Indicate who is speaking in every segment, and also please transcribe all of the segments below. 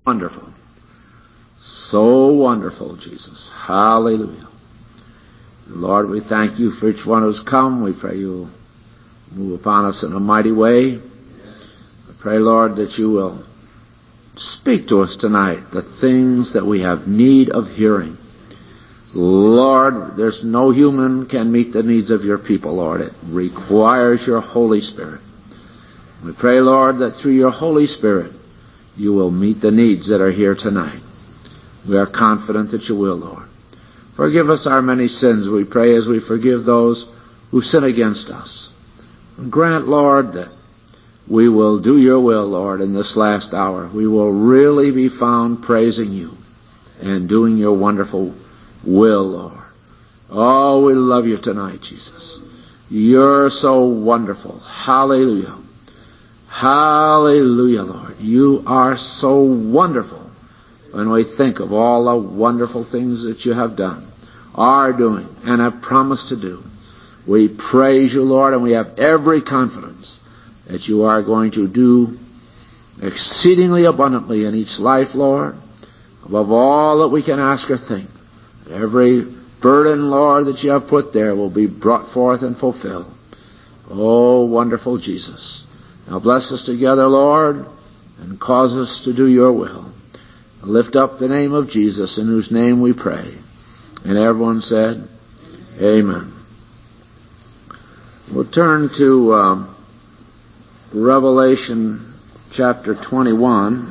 Speaker 1: Wonderful. So wonderful, Jesus. Hallelujah. Lord, we thank you for each one who's come. We pray you'll move upon us in a mighty way. I pray, Lord, that you will speak to us tonight the things that we have need of hearing. Lord, there's no human can meet the needs of your people, Lord. It requires your Holy Spirit. We pray, Lord, that through your Holy Spirit you will meet the needs that are here tonight. We are confident that you will, Lord. Forgive us our many sins, we pray, as we forgive those who sin against us. And grant, Lord, that we will do your will, Lord, in this last hour. We will really be found praising you and doing your wonderful will, Lord. Oh, we love you tonight, Jesus. You're so wonderful. Hallelujah. Hallelujah, Lord. You are so wonderful when we think of all the wonderful things that you have done, are doing, and have promised to do. We praise you, Lord, and we have every confidence that you are going to do exceedingly abundantly in each life, Lord, above all that we can ask or think. Every burden, Lord, that you have put there will be brought forth and fulfilled. Oh, wonderful Jesus. Now bless us together, Lord, and cause us to do your will. Lift up the name of Jesus, in whose name we pray. And everyone said, Amen. We'll turn to Revelation chapter 21.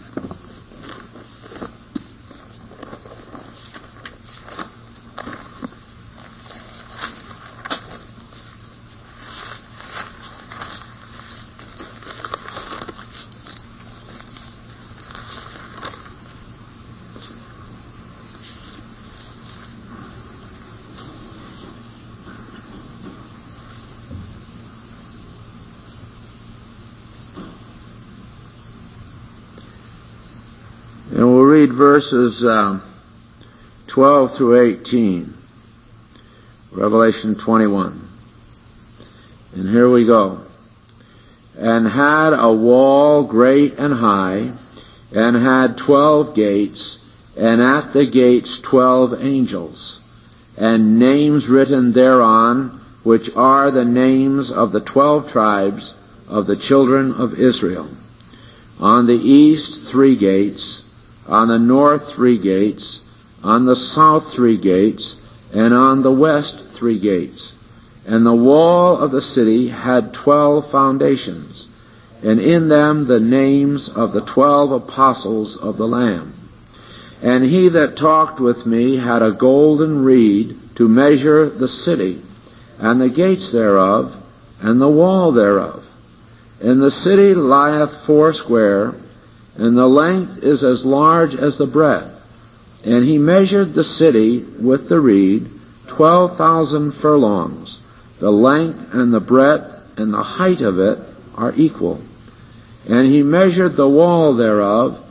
Speaker 1: Verses 12 through 18, Revelation 21. And here we go. And had a wall great and high, and had 12 gates, and at the gates 12 angels, and names written thereon, which are the names of the 12 tribes of the children of Israel. On the east 3 gates, on the north 3 gates, on the south 3 gates, and on the west 3 gates. And the wall of the city had 12 foundations, and in them the names of the 12 apostles of the Lamb. And he that talked with me had a golden reed to measure the city, and the gates thereof, and the wall thereof. And the city lieth foursquare, and the length is as large as the breadth. And he measured the city with the reed 12,000 furlongs. The length and the breadth and the height of it are equal. And he measured the wall thereof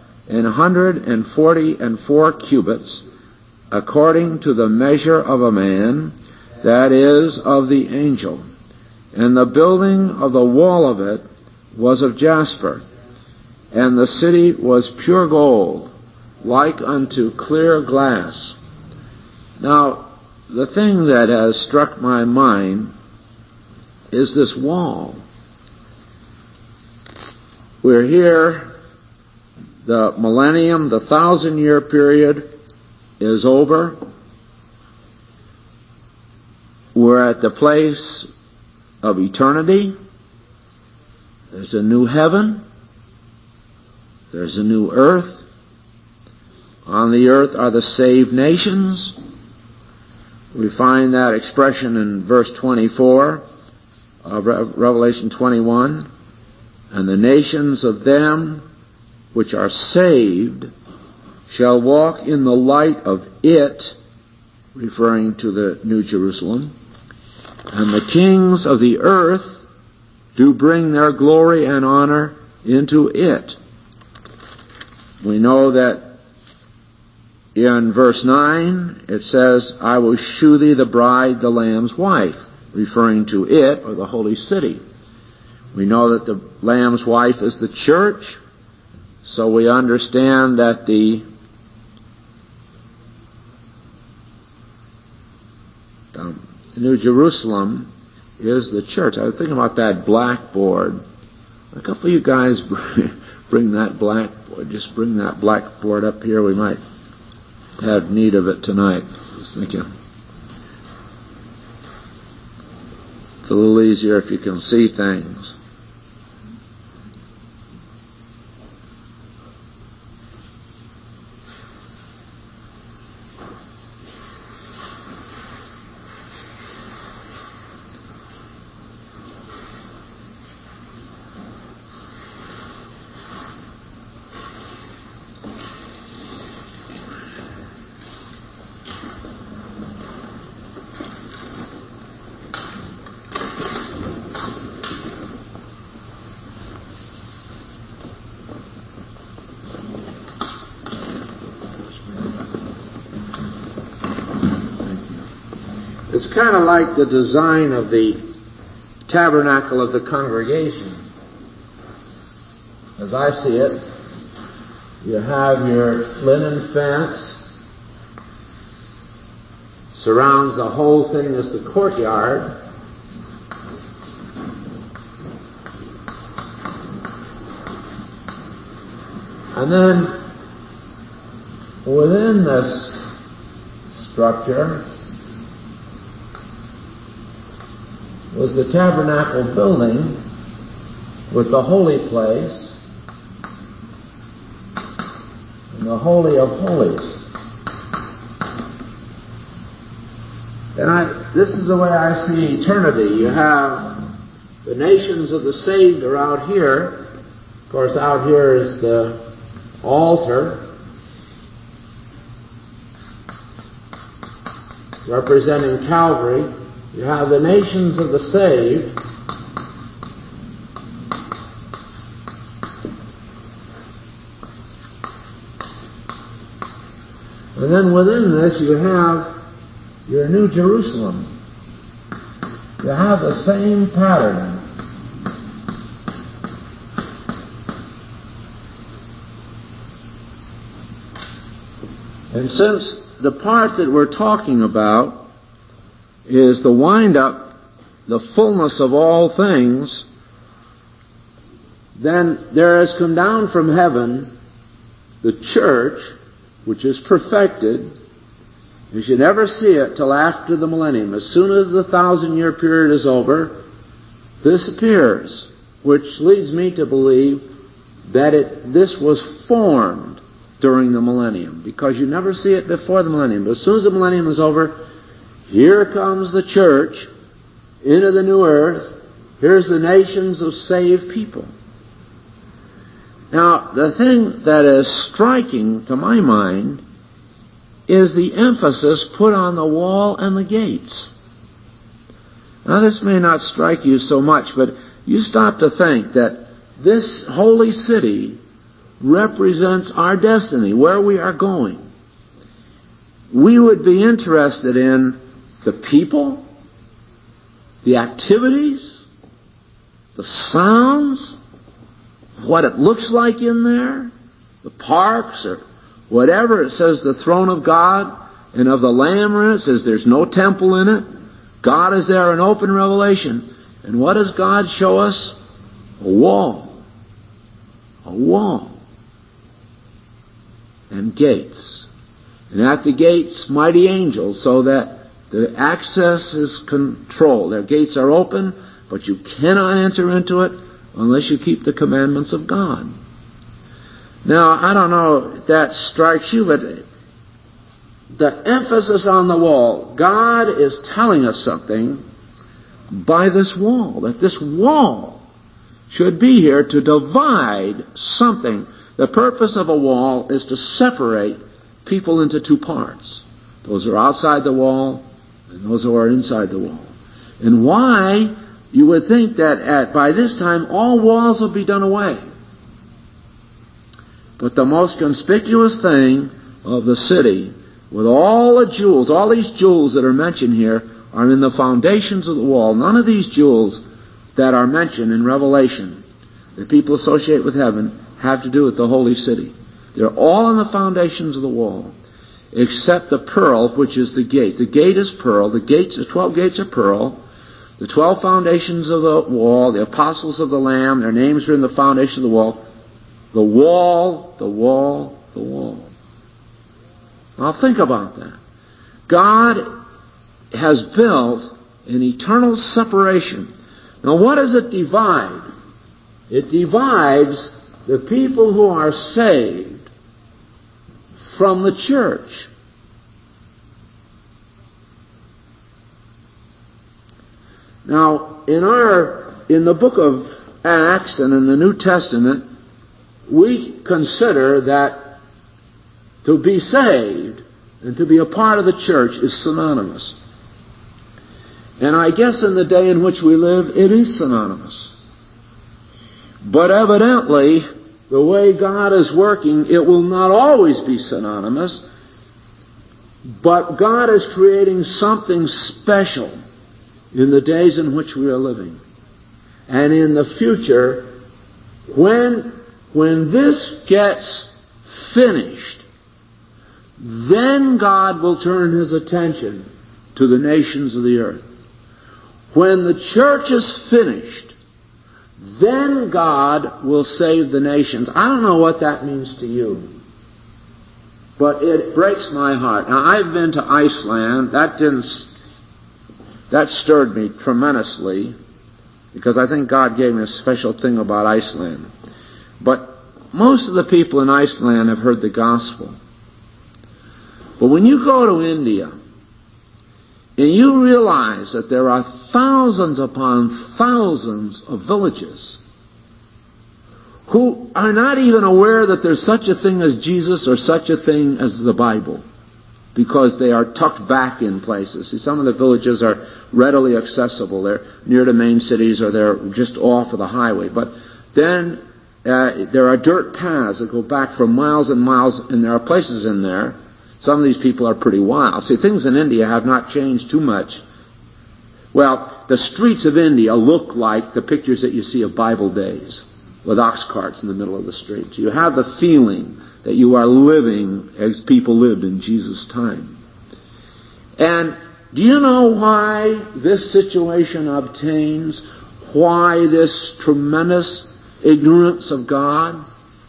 Speaker 1: 144 cubits, according to the measure of a man, that is, of the angel. And the building of the wall of it was of jasper, and the city was pure gold, like unto clear glass. Now, the thing that has struck my mind is this wall. We're here, the millennium, the 1,000-year period is over. We're at the place of eternity. There's a new heaven. There's a new earth. On the earth are the saved nations. We find that expression in verse 24 of Revelation 21. And the nations of them which are saved shall walk in the light of it, referring to the New Jerusalem. And the kings of the earth do bring their glory and honor into it. We know that in verse 9 it says, I will shew thee the bride, the Lamb's wife, referring to it, or the holy city. We know that the Lamb's wife is the church. So we understand that the New Jerusalem is the church. I was thinking about that blackboard. A couple of you guys bring that blackboard. Just bring that blackboard up here. We might have need of it tonight. Just thinking. It's a little easier if you can see things. It's kind of like the design of the tabernacle of the congregation. As I see it, you have your linen fence, surrounds the whole thing as the courtyard. And then within this structure was the tabernacle building with the holy place and the Holy of Holies. And this is the way I see eternity. You have the nations of the saved are out here. Of course, out here is the altar representing Calvary. You have the nations of the saved. And then within this you have your New Jerusalem. You have the same pattern. And since the part that we're talking about is the wind-up, the fullness of all things, then there has come down from heaven the church, which is perfected. You should never see it till after the millennium. As soon as the 1,000-year period is over, this appears, which leads me to believe that this was formed during the millennium, because you never see it before the millennium. But as soon as the millennium is over, here comes the church into the new earth. Here's the nations of saved people. Now, the thing that is striking to my mind is the emphasis put on the wall and the gates. Now, this may not strike you so much, but you stop to think that this holy city represents our destiny, where we are going. We would be interested in the people, the activities, the sounds, what it looks like in there, the parks or whatever. It says the throne of God and of the Lamb are in it. It says there's no temple in it. God is there in open revelation. And what does God show us? A wall. A wall. And gates. And at the gates, mighty angels, so that the access is controlled. Their gates are open, but you cannot enter into it unless you keep the commandments of God. Now, I don't know if that strikes you, but the emphasis on the wall, God is telling us something by this wall, that this wall should be here to divide something. The purpose of a wall is to separate people into two parts. Those who are outside the wall and those who are inside the wall. And why? You would think that by this time all walls will be done away. But the most conspicuous thing of the city, with all the jewels, all these jewels that are mentioned here, are in the foundations of the wall. None of these jewels that are mentioned in Revelation that people associate with heaven have to do with the holy city. They're all on the foundations of the wall, except the pearl, which is the gate. The gate is pearl. The 12 gates are pearl. The 12 foundations of the wall, the apostles of the Lamb, their names are in the foundation of the wall. The wall, the wall, the wall. Now think about that. God has built an eternal separation. Now what does it divide? It divides the people who are saved from the church. Now, in the book of Acts and in the New Testament, we consider that to be saved and to be a part of the church is synonymous. And I guess in the day in which we live, it is synonymous. But evidently, the way God is working, it will not always be synonymous. But God is creating something special in the days in which we are living. And in the future, when this gets finished, then God will turn His attention to the nations of the earth. When the church is finished, then God will save the nations. I don't know what that means to you, but it breaks my heart. Now, I've been to Iceland. That stirred me tremendously, because I think God gave me a special thing about Iceland. But most of the people in Iceland have heard the gospel. But when you go to India, and you realize that there are thousands upon thousands of villages who are not even aware that there's such a thing as Jesus or such a thing as the Bible, because they are tucked back in places. See, some of the villages are readily accessible. They're near to main cities or they're just off of the highway. But then there are dirt paths that go back for miles and miles, and there are places in there. Some of these people are pretty wild. See, things in India have not changed too much. Well, the streets of India look like the pictures that you see of Bible days, with ox carts in the middle of the streets. You have the feeling that you are living as people lived in Jesus' time. And do you know why this situation obtains? Why this tremendous ignorance of God?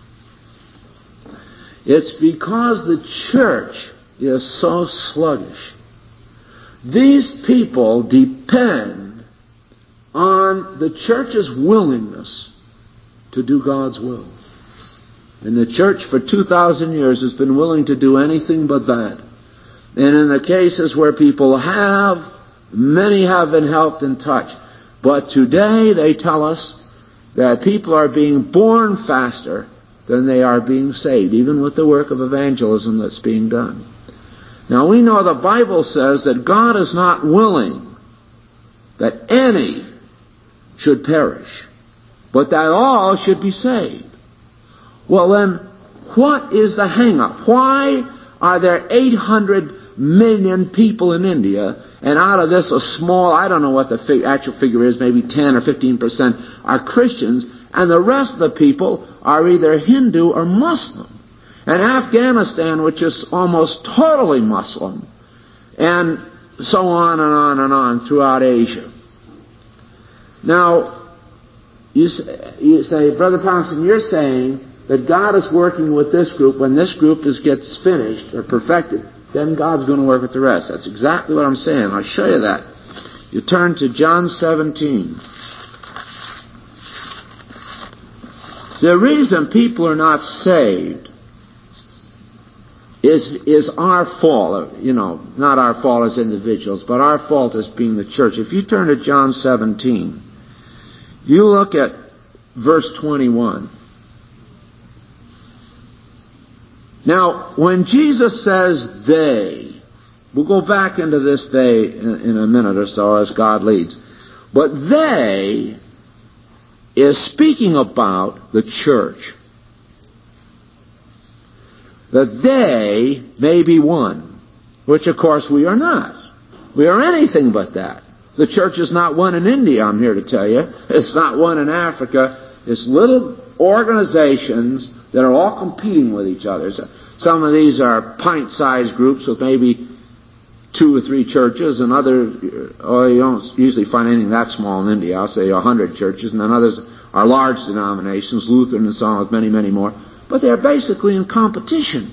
Speaker 1: It's because the church is so sluggish. These people depend on the church's willingness to do God's will. And the church for 2,000 years has been willing to do anything but that. And in the cases where people have, many have been helped and touched. But today they tell us that people are being born faster than they are being saved, even with the work of evangelism that's being done. Now we know the Bible says that God is not willing that any should perish, but that all should be saved. Well then, what is the hang-up? Why are there 800 million people in India, and out of this a small, I don't know what the actual figure is, maybe 10 or 15% are Christians, and the rest of the people are either Hindu or Muslim. And Afghanistan, which is almost totally Muslim, and so on and on and on throughout Asia. Now, you say, Brother Thompson, you're saying that God is working with this group. When this group gets finished or perfected, then God's going to work with the rest. That's exactly what I'm saying. I'll show you that. You turn to John 17. The reason people are not saved is our fault. You know, not our fault as individuals, but our fault as being the church. If you turn to John 17, you look at verse 21. Now, when Jesus says they, we'll go back into this they in a minute or so as God leads. But they is speaking about the church. That they may be one, which of course we are not. We are anything but that. The church is not one in India, I'm here to tell you. It's not one in Africa. It's little organizations that are all competing with each other. Some of these are pint-sized groups with maybe 2 or 3 churches, and you don't usually find anything that small in India. I'll say 100 churches, and then others are large denominations, Lutheran and so on, with many, many more. But they're basically in competition.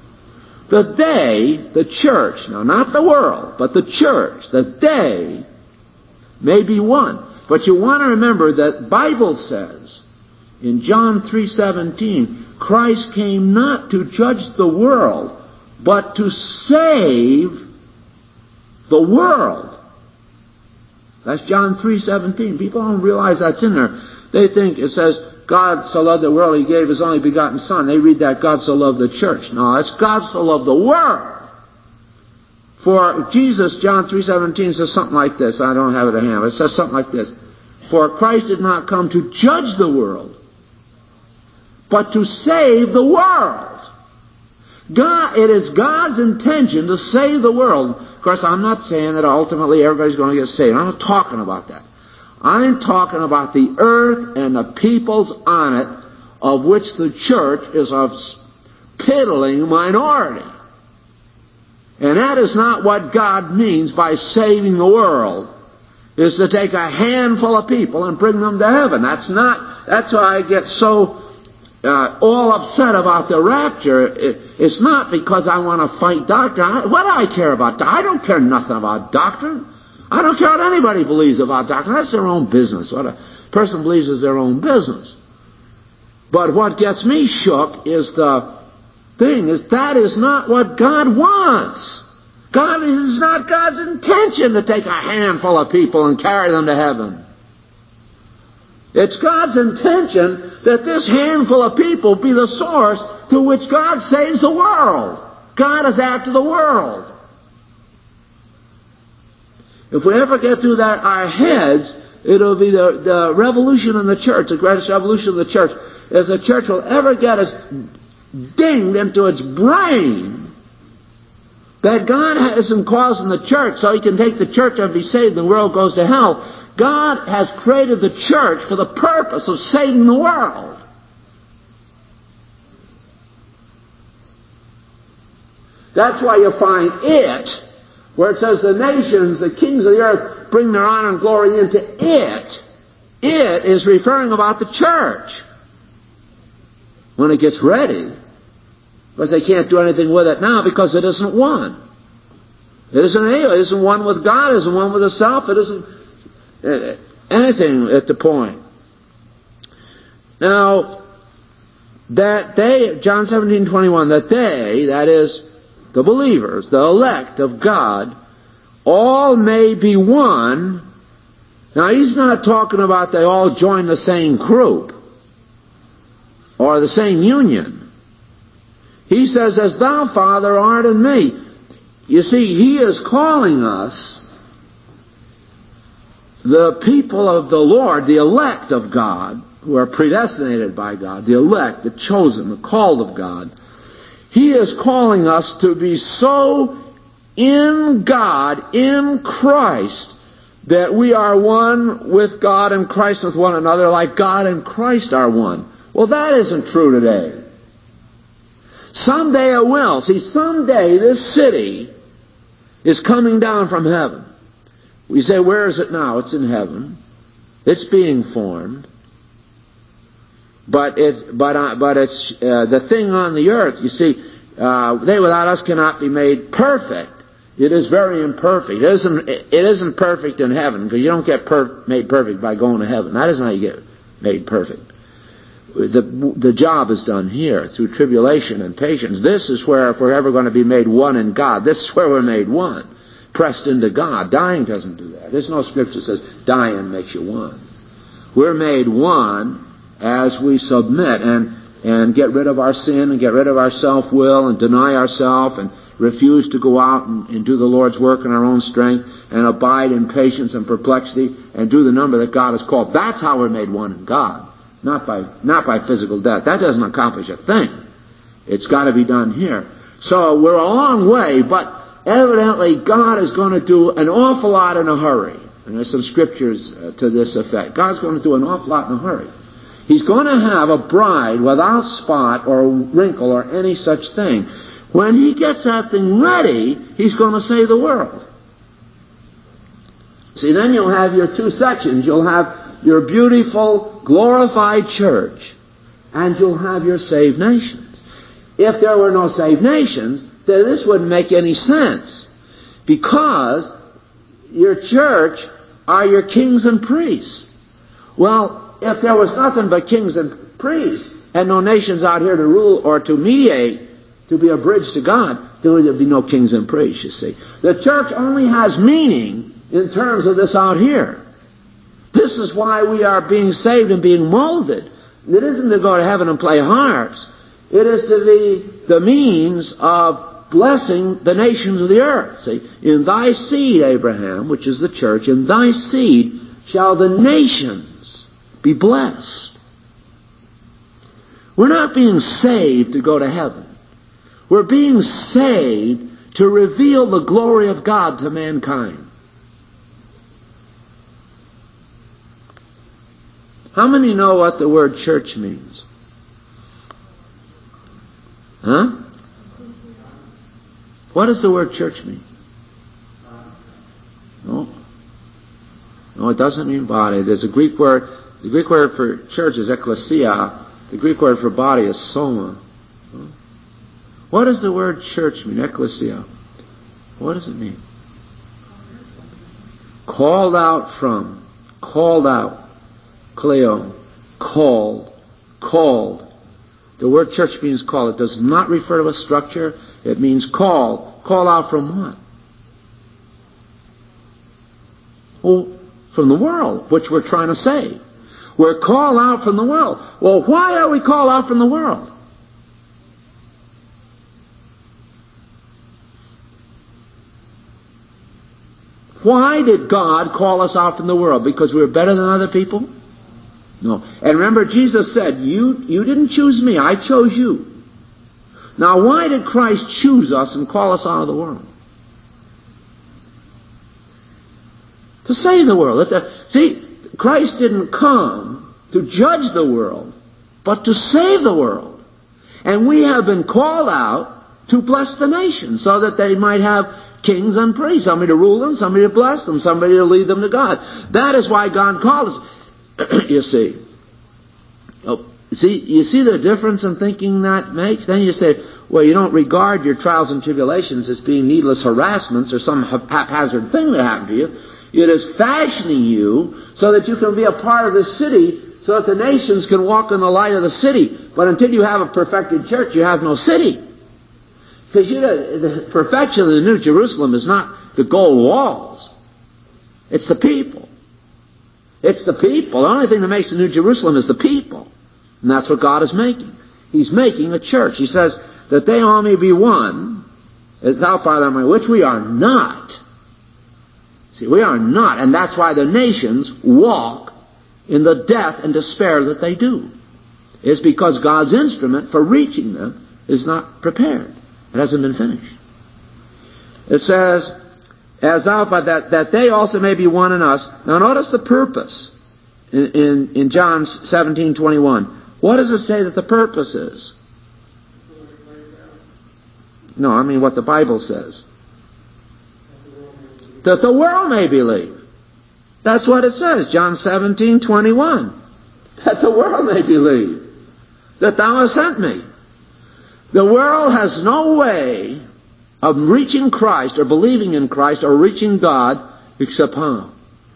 Speaker 1: The church, now not the world, but the church, they may be one. But you want to remember that the Bible says in John 3:17, Christ came not to judge the world, but to save the world. That's John 3:17. People don't realize that's in there. They think it says, God so loved the world, He gave His only begotten Son. They read that God so loved the church. No, it's God so loved the world. For Jesus, John 3:17 says something like this. I don't have it at hand, but it says something like this. For Christ did not come to judge the world, but to save the world. It is God's intention to save the world. Of course, I'm not saying that ultimately everybody's going to get saved. I'm not talking about that. I'm talking about the earth and the peoples on it, of which the church is a piddling minority. And that is not what God means by saving the world, is to take a handful of people and bring them to heaven. That's why I get so all upset about the rapture. It's not because I want to fight doctrine. What do I care about? I don't care nothing about doctrine. I don't care what anybody believes about doctrine. That's their own business. What a person believes is their own business. But what gets me shook is that is not what God wants. It is not God's intention to take a handful of people and carry them to heaven. It's God's intention that this handful of people be the source to which God saves the world. God is after the world. If we ever get through that our heads, it'll be the revolution in the church, the greatest revolution in the church. If the church will ever get us dinged into its brain that God isn't causing the church so He can take the church and be saved and the world goes to hell. God has created the church for the purpose of saving the world. That's why you find where it says the nations, the kings of the earth, bring their honor and glory into it. It is referring about the church when it gets ready. But they can't do anything with it now because it isn't one. It isn't one with God. It isn't one with itself. It isn't anything at the point. Now, John 17:21, that is, the believers, the elect of God, all may be one. Now, He's not talking about they all join the same group or the same union. He says, as thou, Father, art in me. You see, He is calling us, the people of the Lord, the elect of God, who are predestinated by God, the elect, the chosen, the called of God. He is calling us to be so in God, in Christ, that we are one with God and Christ with one another, like God and Christ are one. Well, that isn't true today. Someday it will. See, someday this city is coming down from heaven. We say, where is it now? It's in heaven. It's being formed. But it's the thing on the earth. You see, they without us cannot be made perfect. It is very imperfect. It isn't perfect in heaven, because you don't get made perfect by going to heaven. That isn't how you get made perfect. The job is done here through tribulation and patience. This is where, if we're ever going to be made one in God, this is where we're made one, pressed into God. Dying doesn't do that. There's no scripture that says dying makes you one. We're made one as we submit and get rid of our sin and get rid of our self-will and deny ourselves and refuse to go out and do the Lord's work in our own strength and abide in patience and perplexity and do the number that God has called. That's how we're made one in God. Not by physical death. That doesn't accomplish a thing. It's got to be done here. So we're a long way, but evidently God is going to do an awful lot in a hurry. And there's some scriptures to this effect. God's going to do an awful lot in a hurry. He's going to have a bride without spot or wrinkle or any such thing. When He gets that thing ready, He's going to save the world. See, then you'll have your two sections. You'll have your beautiful, glorified church, and you'll have your saved nations. If there were no saved nations, then this wouldn't make any sense. Because your church are your kings and priests. Well, if there was nothing but kings and priests, and no nations out here to rule or to mediate, to be a bridge to God, then there'd be no kings and priests, you see. The church only has meaning in terms of this out here. This is why we are being saved and being molded. It isn't to go to heaven and play harps. It is to be the means of blessing the nations of the earth. See, in thy seed, Abraham, which is the church, in thy seed shall the nations be blessed. We're not being saved to go to heaven. We're being saved to reveal the glory of God to mankind. How many know what the word church means? Huh? What does the word church mean? No. No, it doesn't mean body. There's a Greek word. The Greek word for church is ekklesia. The Greek word for body is soma. What does the word church mean? Ekklesia. What does it mean? Called out from. Called out. Kleo, called, called. The word church means called. It does not refer to a structure. It means called. Call out from what? Well, from the world, which we're trying to save. We're called out from the world. Well, why are we called out from the world? Why did God call us out from the world? Because we were better than other people? No. And remember, Jesus said, you didn't choose me, I chose you. Now, why did Christ choose us and call us out of the world? To save the world. See, Christ didn't come to judge the world, but to save the world. And we have been called out to bless the nations so that they might have kings and priests, somebody to rule them, somebody to bless them, somebody to lead them to God. That is why God called us. You see. You see the difference in thinking that makes? Then you say, well, you don't regard your trials and tribulations as being needless harassments or some haphazard thing that happened to you. It is fashioning you so that you can be a part of the city, so that the nations can walk in the light of the city. But until you have a perfected church, you have no city. Because the perfection of the New Jerusalem is not the gold walls. It's the people. It's the people. The only thing that makes the New Jerusalem is the people. And that's what God is making. He's making a church. He says that they all may be one, as thou, Father, and I, which we are not. See, we are not. And that's why the nations walk in the death and despair that they do. It's because God's instrument for reaching them is not prepared. It hasn't been finished. It says, as thou, that they also may be one in us. Now notice the purpose in John 17:21. What does it say that the purpose is? No, I mean what the Bible says. That the world may believe. That's what it says, John 17:21. That the world may believe that thou hast sent me. The world has no way of reaching Christ or believing in Christ or reaching God except how?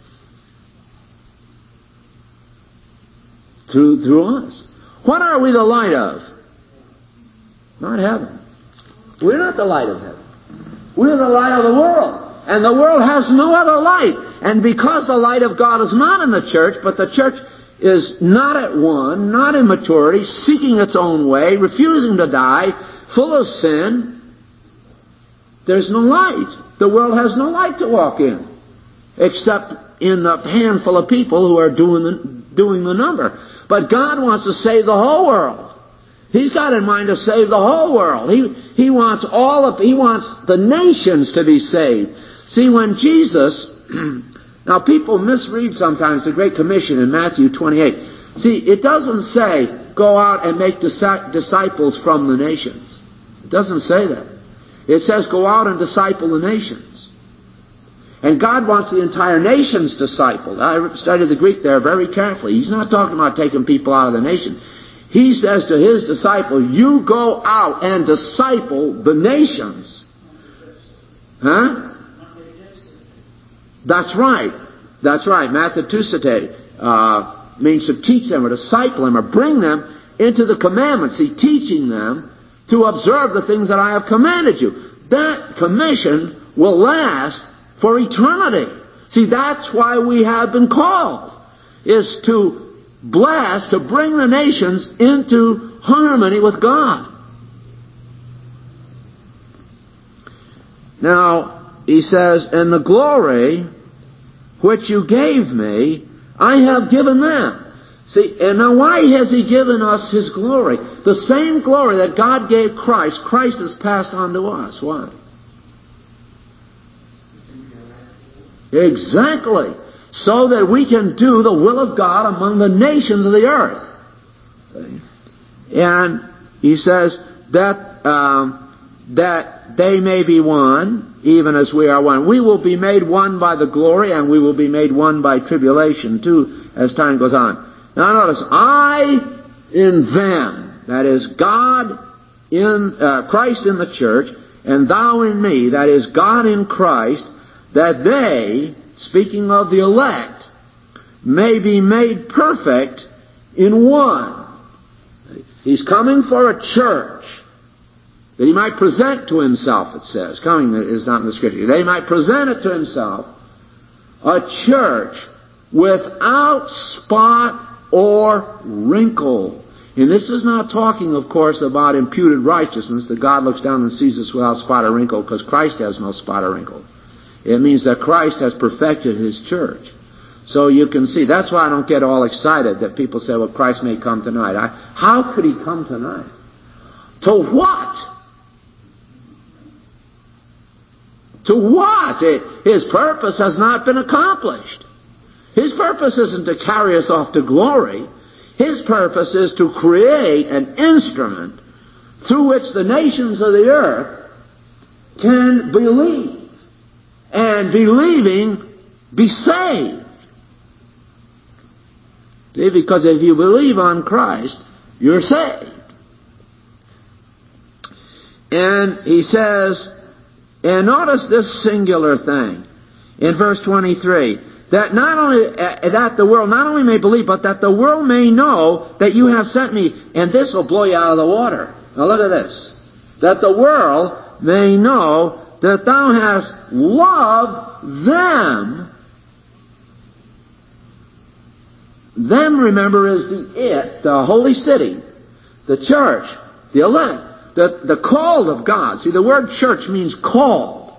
Speaker 1: Through us. What are we the light of? Not heaven. We're not the light of heaven. We're the light of the world. And the world has no other light. And because the light of God is not in the church, but the church is not at one, not in maturity, seeking its own way, refusing to die, full of sin, there's no light. The world has no light to walk in, except in the handful of people who are doing the number. But God wants to save the whole world. He's got in mind to save the whole world. He wants He wants the nations to be saved. See, when Jesus, now people misread sometimes the Great Commission in Matthew 28. See, it doesn't say, go out and make disciples from the nations. It doesn't say that. It says, go out and disciple the nations. And God wants the entire nations discipled. I studied the Greek there very carefully. He's not talking about taking people out of the nation. He says to His disciples, you go out and disciple the nations. Huh? That's right. That's right. Mathetusete means to teach them or disciple them or bring them into the commandments. See, teaching them to observe the things that I have commanded you. That commission will last for eternity. See, that's why we have been called, is to bless, to bring the nations into harmony with God. Now, he says, and the glory which you gave me, I have given them. See, and now why has He given us His glory? The same glory that God gave Christ, Christ has passed on to us. Why? Exactly. So that we can do the will of God among the nations of the earth. And he says that they may be one, even as we are one. We will be made one by the glory, and we will be made one by tribulation too, as time goes on. Now notice, I in them, that is God in Christ in the church, and thou in me, that is God in Christ, that they, speaking of the elect, may be made perfect in one. He's coming for a church that He might present to Himself, it says. Coming is not in the Scripture. That He might present it to Himself, a church without spot or wrinkle. And this is not talking, of course, about imputed righteousness, that God looks down and sees us without spot or wrinkle, because Christ has no spot or wrinkle. It means that Christ has perfected His church. So you can see, that's why I don't get all excited that people say, well, Christ may come tonight. How could He come tonight? To what? To what? His purpose has not been accomplished. His purpose isn't to carry us off to glory. His purpose is to create an instrument through which the nations of the earth can believe. And believing, be saved. See, because if you believe on Christ, you're saved. And he says, and notice this singular thing in verse 23, that not only that the world not only may believe, but that the world may know that you have sent me. And this will blow you out of the water. Now look at this. That the world may know that thou hast loved them. Them, remember, is the holy city, the church, the elect, the called of God. See, the word church means called.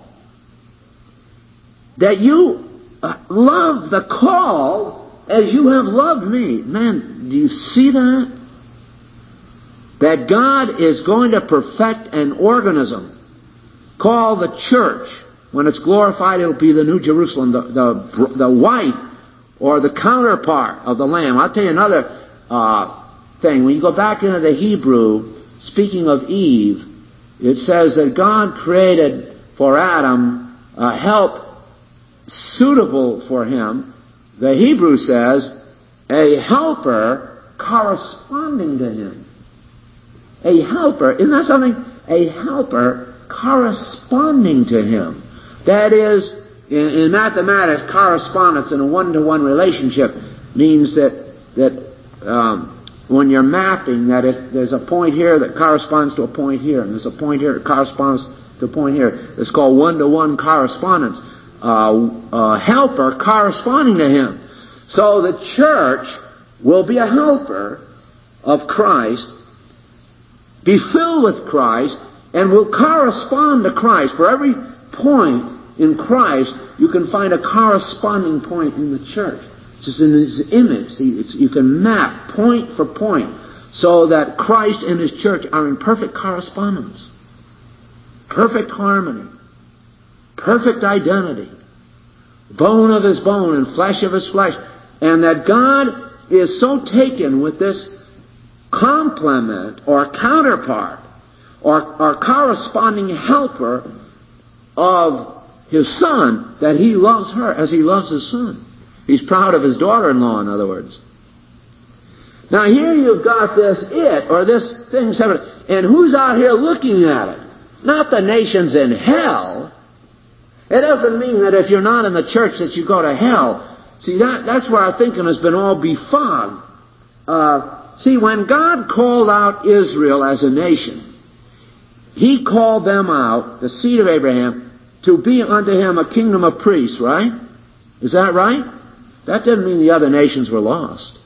Speaker 1: That you love the called as you have loved me. Man, do you see that? That God is going to perfect an organism called the church. When it's glorified, it'll be the New Jerusalem, the wife or the counterpart of the Lamb. I'll tell you another thing. When you go back into the Hebrew, speaking of Eve, it says that God created for Adam help suitable for him. The Hebrew says a helper corresponding to him. A helper, isn't that something? A helper corresponding to him. That is, in mathematics, correspondence in a one-to-one relationship means that when you're mapping, that if there's a point here that corresponds to a point here, and there's a point here that corresponds to a point here, it's called one-to-one correspondence. Helper corresponding to him. So the church will be a helper of Christ, be filled with Christ, and will correspond to Christ. For every point in Christ, you can find a corresponding point in the church. It's just in His image. See, you can map point for point so that Christ and His church are in perfect correspondence, perfect harmony, perfect identity, bone of His bone and flesh of His flesh, and that God is so taken with this complement or counterpart or corresponding helper of his son that he loves her as he loves his son. He's proud of his daughter-in-law, in other words. Now here you've got this it, or this thing, and who's out here looking at it? Not the nations in hell. It doesn't mean that if you're not in the church that you go to hell. See, that's where our thinking has been all befogged. See, when God called out Israel as a nation, He called them out, the seed of Abraham, to be unto Him a kingdom of priests, right? Is that right? That didn't mean the other nations were lost.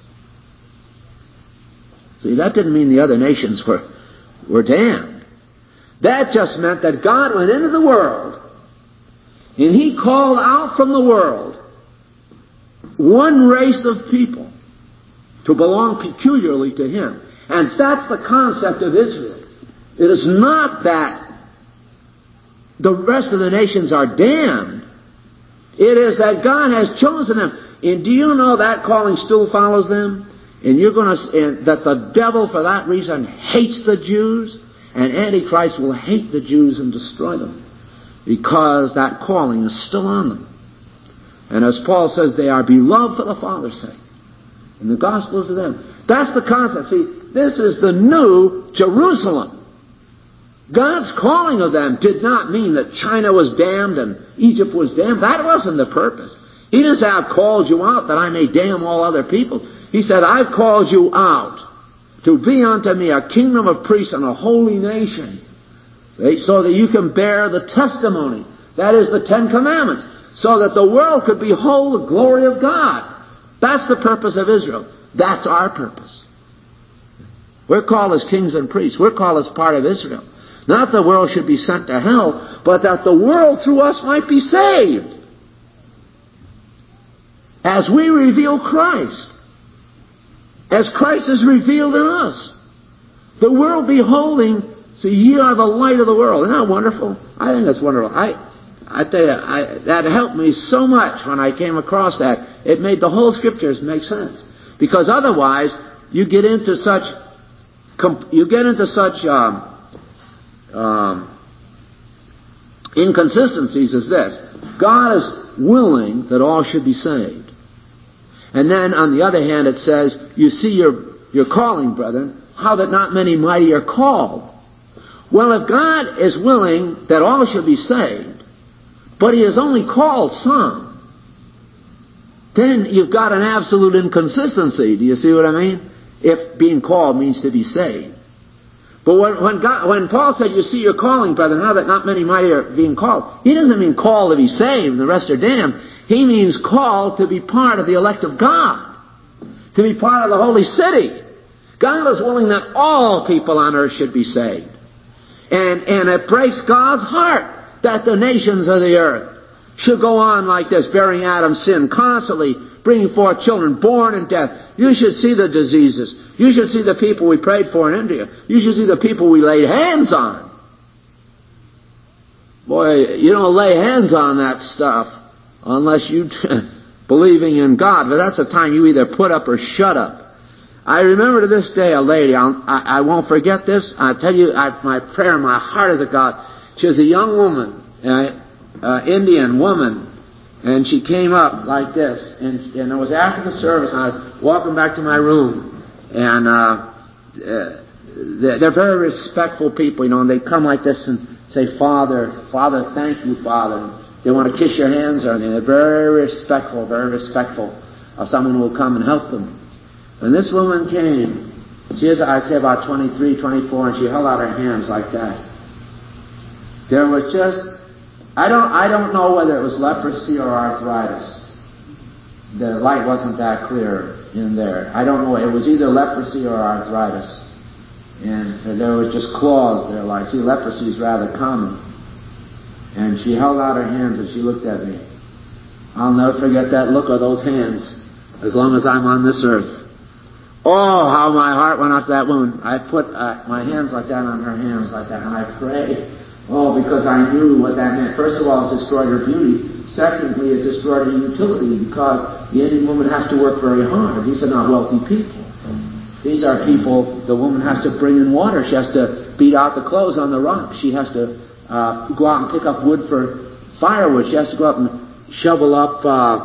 Speaker 1: See, that didn't mean the other nations were damned. That just meant that God went into the world and He called out from the world one race of people to belong peculiarly to Him. And that's the concept of Israel. It is not that the rest of the nations are damned. It is that God has chosen them. And do you know that calling still follows them? And that the devil for that reason hates the Jews, and Antichrist will hate the Jews and destroy them, because that calling is still on them. And as Paul says, they are beloved for the Father's sake. And the gospel is to them. That's the concept. See, this is the new Jerusalem. God's calling of them did not mean that China was damned and Egypt was damned. That wasn't the purpose. He didn't say, I've called you out that I may damn all other people. He said, I've called you out to be unto me a kingdom of priests and a holy nation, so that you can bear the testimony. That is the Ten Commandments. So that the world could behold the glory of God. That's the purpose of Israel. That's our purpose. We're called as kings and priests. We're called as part of Israel. Not the world should be sent to hell, but that the world through us might be saved. As we reveal Christ. As Christ is revealed in us. The world beholding, see, ye are the light of the world. Isn't that wonderful? I think that's wonderful. I tell you, that helped me so much when I came across that. It made the whole Scriptures make sense. Because otherwise, you get into such inconsistencies as this. God is willing that all should be saved. And then, on the other hand, it says, you see your calling, brethren, how that not many mighty are called. Well, if God is willing that all should be saved, but He has only called some, then you've got an absolute inconsistency. Do you see what I mean? If being called means to be saved. But when Paul said, you see your calling, brethren, how that not many mighty are being called, he doesn't mean called to be saved and the rest are damned. He means called to be part of the elect of God, to be part of the holy city. God is willing that all people on earth should be saved. And it breaks God's heart that the nations of the earth should go on like this, bearing Adam's sin, constantly bringing forth children born in death. You should see the diseases. You should see the people we prayed for in India. You should see the people we laid hands on. Boy, you don't lay hands on that stuff unless you believing in God. But that's the time you either put up or shut up. I remember to this day a lady, I won't forget this. I tell you, my prayer, my heart is of God. She was a young woman, Indian woman, and she came up like this, and it was after the service, and I was walking back to my room, and they're very respectful people, you know, and they come like this and say, Father, thank you, Father. They want to kiss your hands or anything. They're very respectful of someone who will come and help them. When this woman came, she is, I'd say, about 23, 24, and she held out her hands like that. There was just, I don't know whether it was leprosy or arthritis. The light wasn't that clear in there. I don't know. It was either leprosy or arthritis. And there was just claws there. Like, see, leprosy is rather common. And she held out her hands and she looked at me. I'll never forget that look of those hands as long as I'm on this earth. Oh, how my heart went out to that woman. I put my hands like that on her hands like that, and I prayed Oh, because I knew what that meant. First of all, it destroyed her beauty. Secondly, it destroyed her utility, because the Indian woman has to work very hard. These are not wealthy people. These are people, the woman has to bring in water. She has to beat out the clothes on the rock. She has to go out and pick up wood for firewood. She has to go out and shovel up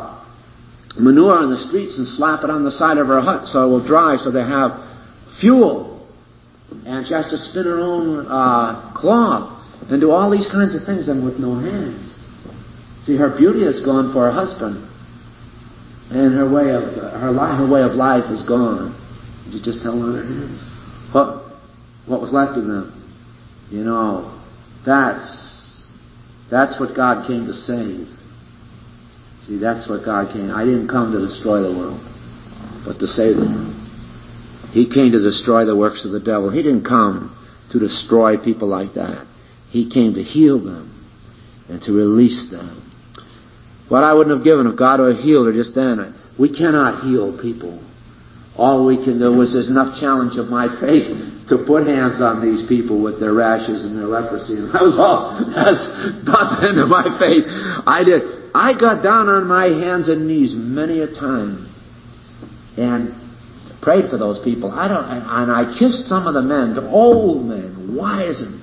Speaker 1: manure on the streets and slap it on the side of her hut so it will dry, so they have fuel. And she has to spin her own cloth and do all these kinds of things, and with no hands. See, her beauty is gone for her husband, and her way of life is gone. Did you just tell on her hands? What was left of them? You know, that's what God came to save. See, that's what God came. I didn't come to destroy the world, but to save the world. He came to destroy the works of the devil. He didn't come to destroy people like that. He came to heal them and to release them. What I wouldn't have given if God would have healed her just then. We cannot heal people. All we can do is, there's enough challenge of my faith to put hands on these people with their rashes and their leprosy. And that's about the end of my faith. I got down on my hands and knees many a time and prayed for those people. And I kissed some of the men, the old men, wise and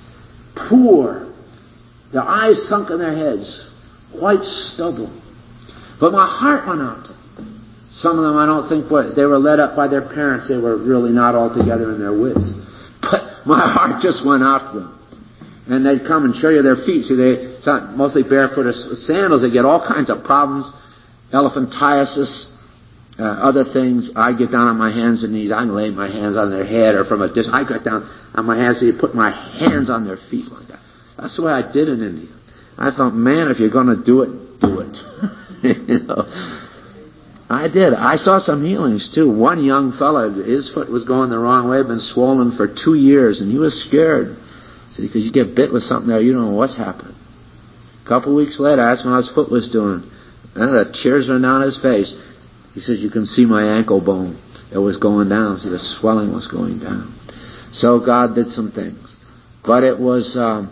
Speaker 1: poor, their eyes sunk in their heads, white stubble. But my heart went out to them. Some of them, I don't think, they were led up by their parents. They were really not altogether in their wits. But my heart just went out to them. And they'd come and show you their feet. See, it's not mostly barefoot or sandals. They get all kinds of problems, elephantiasis, other things. I get down on my hands and knees. I lay my hands on their head, or from a distance. I got down on my hands and put my hands on their feet like that. That's the way I did in India. I thought, man, if you're going to do it, do it. You know. I did. I saw some healings too. One young fellow, his foot was going the wrong way, had been swollen for 2 years, and he was scared. See, because you get bit with something there, you don't know what's happening. A couple of weeks later, I asked him how his foot was doing. And the tears ran down his face. He says, you can see my ankle bone. It was going down. See, the swelling was going down. So God did some things. But it was,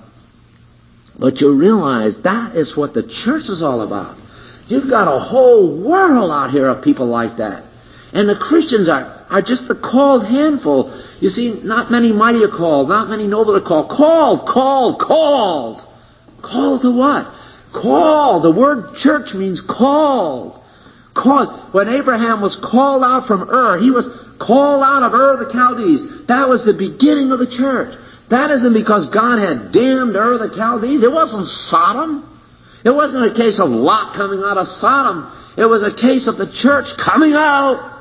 Speaker 1: but you realize that is what the church is all about. You've got a whole world out here of people like that. And the Christians are just the called handful. You see, not many mighty are called, not many noble are called. Called. Called to what? Called. The word church means called. Called. When Abraham was called out from Ur, he was called out of Ur the Chaldees. That was the beginning of the church. That isn't because God had damned Ur the Chaldees. It wasn't Sodom. It wasn't a case of Lot coming out of Sodom. It was a case of the church coming out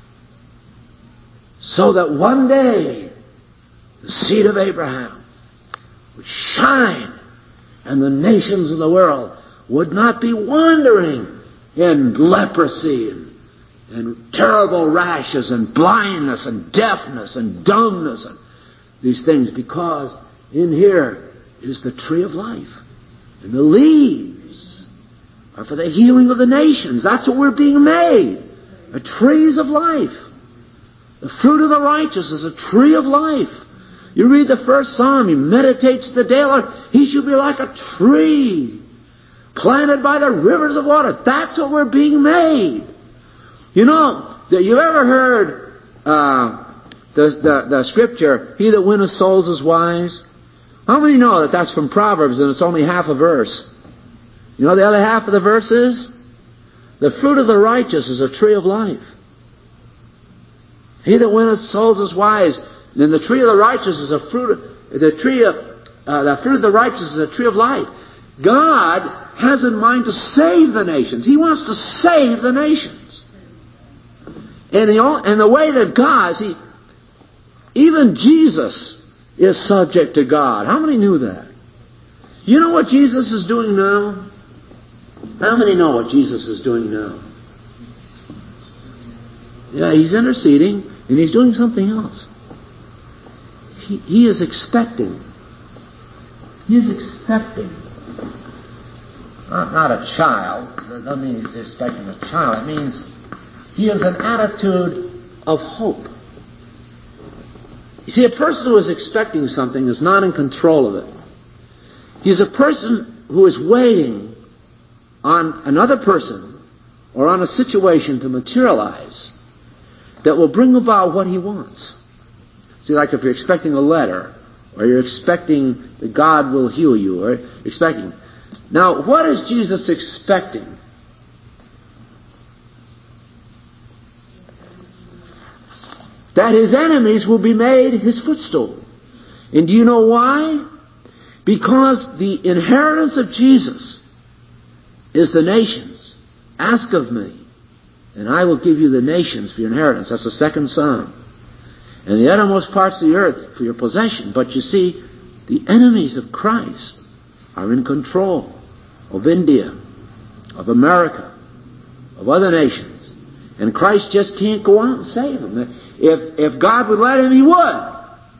Speaker 1: so that one day the seed of Abraham would shine and the nations of the world would not be wandering in leprosy and terrible rashes and blindness and deafness and dumbness and these things, because in here is the tree of life. And the leaves are for the healing of the nations. That's what we're being made. The trees of life. The fruit of the righteous is a tree of life. You read the first Psalm. He meditates the day, Lord. He should be like a tree planted by the rivers of water. That's what we're being made. You know, you ever heard the scripture, he that winneth souls is wise? How many know that that's from Proverbs and it's only half a verse? You know the other half of the verse is? The fruit of the righteous is a tree of life. He that winneth souls is wise. Then the tree of the righteous is a fruit. The fruit of the righteous is a tree of life. God has in mind to save the nations. He wants to save the nations. And the way that God, see, even Jesus is subject to God. How many knew that? You know what Jesus is doing now? How many know what Jesus is doing now? Yeah, He's interceding, and He's doing something else. He is expecting. He is expecting. Not a child. That doesn't mean He's expecting a child. It means He has an attitude of hope. You see, a person who is expecting something is not in control of it. He's a person who is waiting on another person or on a situation to materialize that will bring about what he wants. See, like if you're expecting a letter, or you're expecting that God will heal you, or expecting. Now, what is Jesus expecting? That his enemies will be made his footstool. And do you know why? Because the inheritance of Jesus is the nations. Ask of me, and I will give you the nations for your inheritance. That's the second Psalm. And the uttermost parts of the earth for your possession. But you see, the enemies of Christ are in control of India, of America, of other nations. And Christ just can't go out and save them. If God would let him, he would.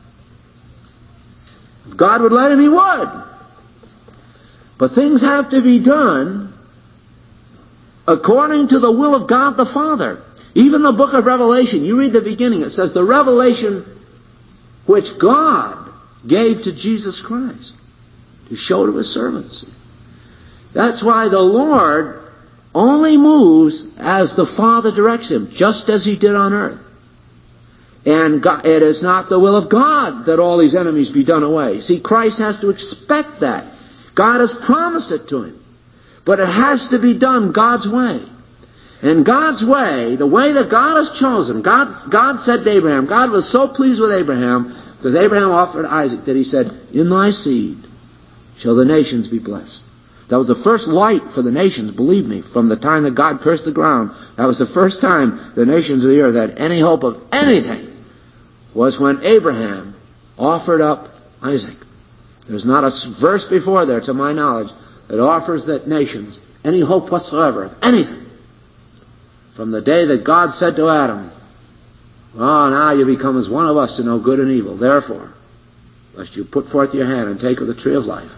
Speaker 1: If God would let him, he would. But things have to be done according to the will of God the Father. Even the book of Revelation, you read the beginning, it says the revelation which God gave to Jesus Christ to show to his servants. That's why the Lord only moves as the Father directs him, just as he did on earth. And God, it is not the will of God that all these enemies be done away. See, Christ has to expect that. God has promised it to him. But it has to be done God's way. And God's way, the way that God has chosen, God said to Abraham, God was so pleased with Abraham, because Abraham offered Isaac, that he said, in thy seed shall the nations be blessed. That was the first light for the nations, believe me, from the time that God cursed the ground. That was the first time the nations of the earth had any hope of anything, was when Abraham offered up Isaac. There's not a verse before there, to my knowledge, that offers the nations any hope whatsoever of anything. From the day that God said to Adam, oh, now you become as one of us to know good and evil. Therefore, lest you put forth your hand and take of the tree of life.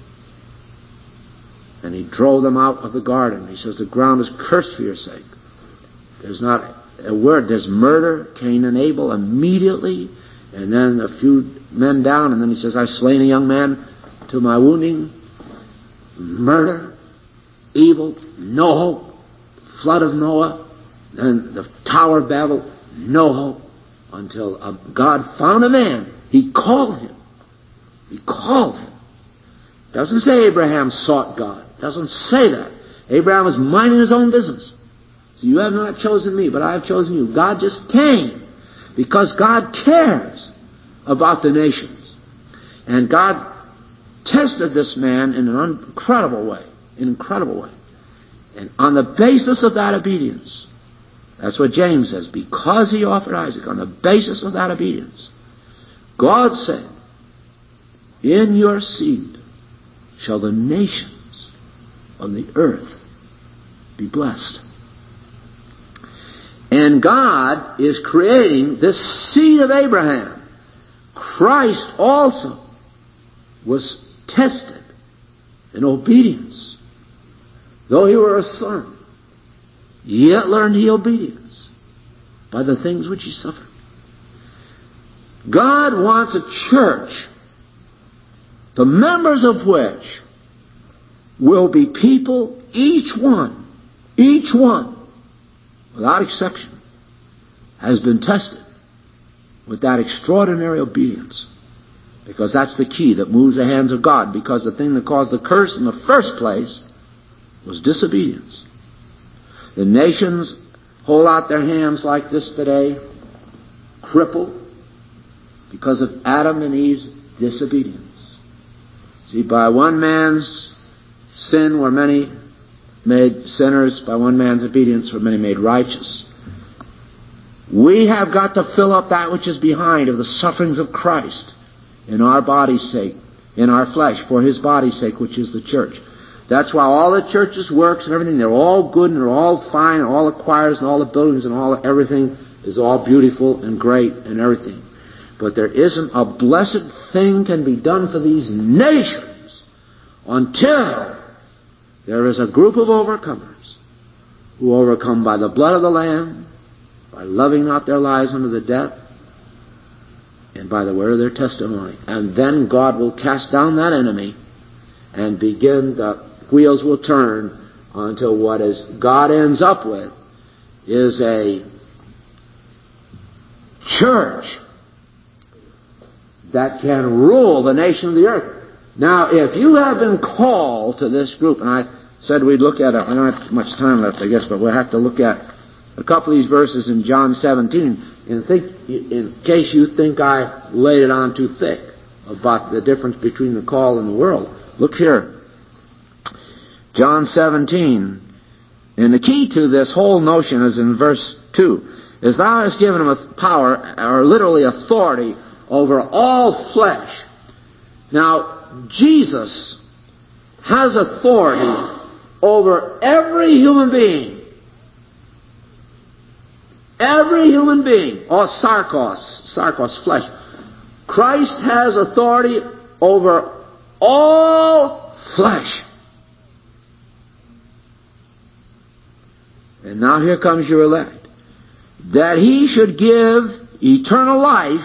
Speaker 1: And he drove them out of the garden. He says, the ground is cursed for your sake. There's not a word. There's murder, Cain and Abel, immediately. And then a few men down. And then he says, I've slain a young man to my wounding. Murder, evil, no hope. Flood of Noah, then the Tower of Babel, no hope. Until God found a man. He called him. He called him. Doesn't say Abraham sought God. Doesn't say that. Abraham was minding his own business. So you have not chosen me, but I have chosen you. God just came because God cares about the nations. And God tested this man in an incredible way. And on the basis of that obedience, that's what James says, because he offered Isaac, on the basis of that obedience, God said, in your seed shall the nations of the earth be blessed. And God is creating this seed of Abraham. Christ also was tested in obedience. Though he were a son, yet learned he obedience by the things which he suffered. God wants a church, the members of which will be people, each one, without exception, has been tested with that extraordinary obedience. Because that's the key that moves the hands of God. Because the thing that caused the curse in the first place was disobedience. The nations hold out their hands like this today, crippled, because of Adam and Eve's disobedience. See, by one man's sin were many made sinners, by one man's obedience were many made righteous. We have got to fill up that which is behind of the sufferings of Christ in our body's sake, in our flesh, for his body's sake, which is the church. That's why all the church's works and everything, they're all good and they're all fine, and all the choirs and all the buildings and all everything is all beautiful and great and everything. But there isn't a blessed thing can be done for these nations until there is a group of overcomers who overcome by the blood of the Lamb, by loving not their lives unto the death, and by the word of their testimony. And then God will cast down that enemy, and the wheels will turn until what God ends up with is a church that can rule the nation of the earth. Now, if you have been called to this group, and I said we'd look at it, I don't have much time left, I guess, but we'll have to look at a couple of these verses in John 17, in case you think I laid it on too thick about the difference between the call and the world. Look here. John 17. And the key to this whole notion is in verse 2. Is thou hast given him power, or literally authority, over all flesh. Now, Jesus has authority over every human being. Every human being. Or sarkos, flesh. Christ has authority over all flesh. And now here comes your elect. That he should give eternal life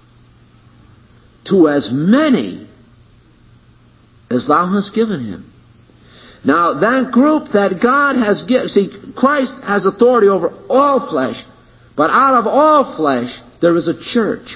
Speaker 1: to as many as thou hast given him. Now, that group that God has given, see, Christ has authority over all flesh, but out of all flesh, there is a church.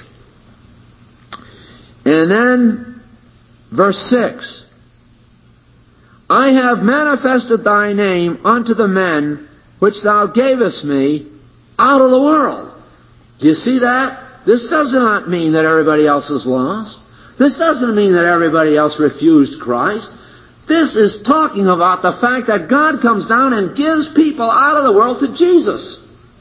Speaker 1: And then, verse 6, I have manifested thy name unto the men which thou gavest me out of the world. Do you see that? This does not mean that everybody else is lost. This doesn't mean that everybody else refused Christ. This is talking about the fact that God comes down and gives people out of the world to Jesus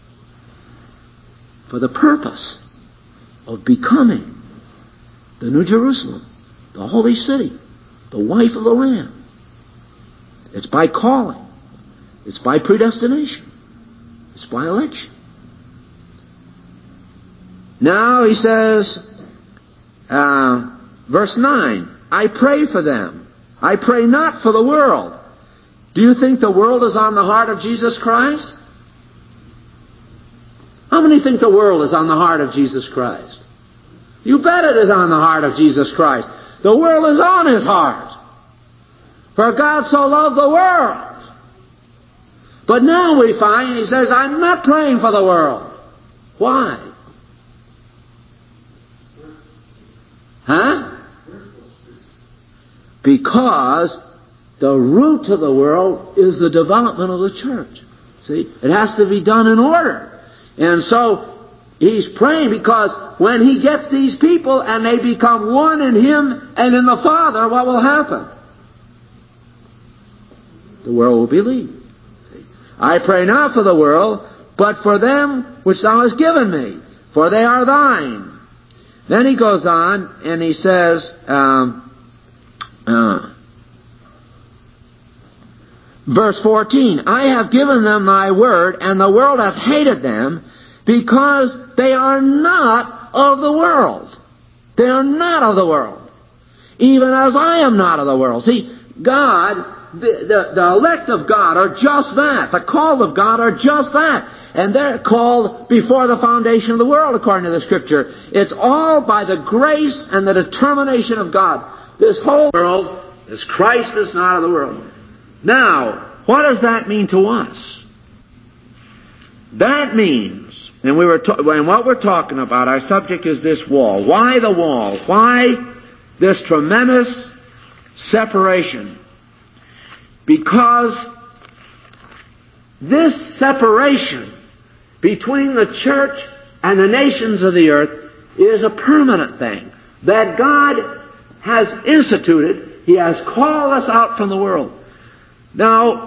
Speaker 1: for the purpose of becoming the New Jerusalem, the holy city, the wife of the Lamb. It's by calling. It's by predestination. It's by election. Now he says, verse 9, I pray for them. I pray not for the world. Do you think the world is on the heart of Jesus Christ? How many think the world is on the heart of Jesus Christ? You bet it is on the heart of Jesus Christ. The world is on his heart. For God so loved the world. But now we find, he says, I'm not praying for the world. Why? Huh? Because the root to the world is the development of the church. See? It has to be done in order. And so, he's praying because when he gets these people and they become one in him and in the Father, what will happen? The world will believe. See? I pray not for the world, but for them which thou hast given me, for they are thine. Then he goes on and he says, verse 14, I have given them thy word, and the world hath hated them, because they are not of the world. They are not of the world. Even as I am not of the world. See, God, the elect of God are just that. The called of God are just that. And they're called before the foundation of the world, according to the Scripture. It's all by the grace and the determination of God. This whole world, as Christ is not of the world. Now, what does that mean to us? That means, and what we're talking about, our subject is this wall. Why the wall? Why this tremendous separation? Because this separation between the church and the nations of the earth is a permanent thing that God has instituted. He has called us out from the world. Now,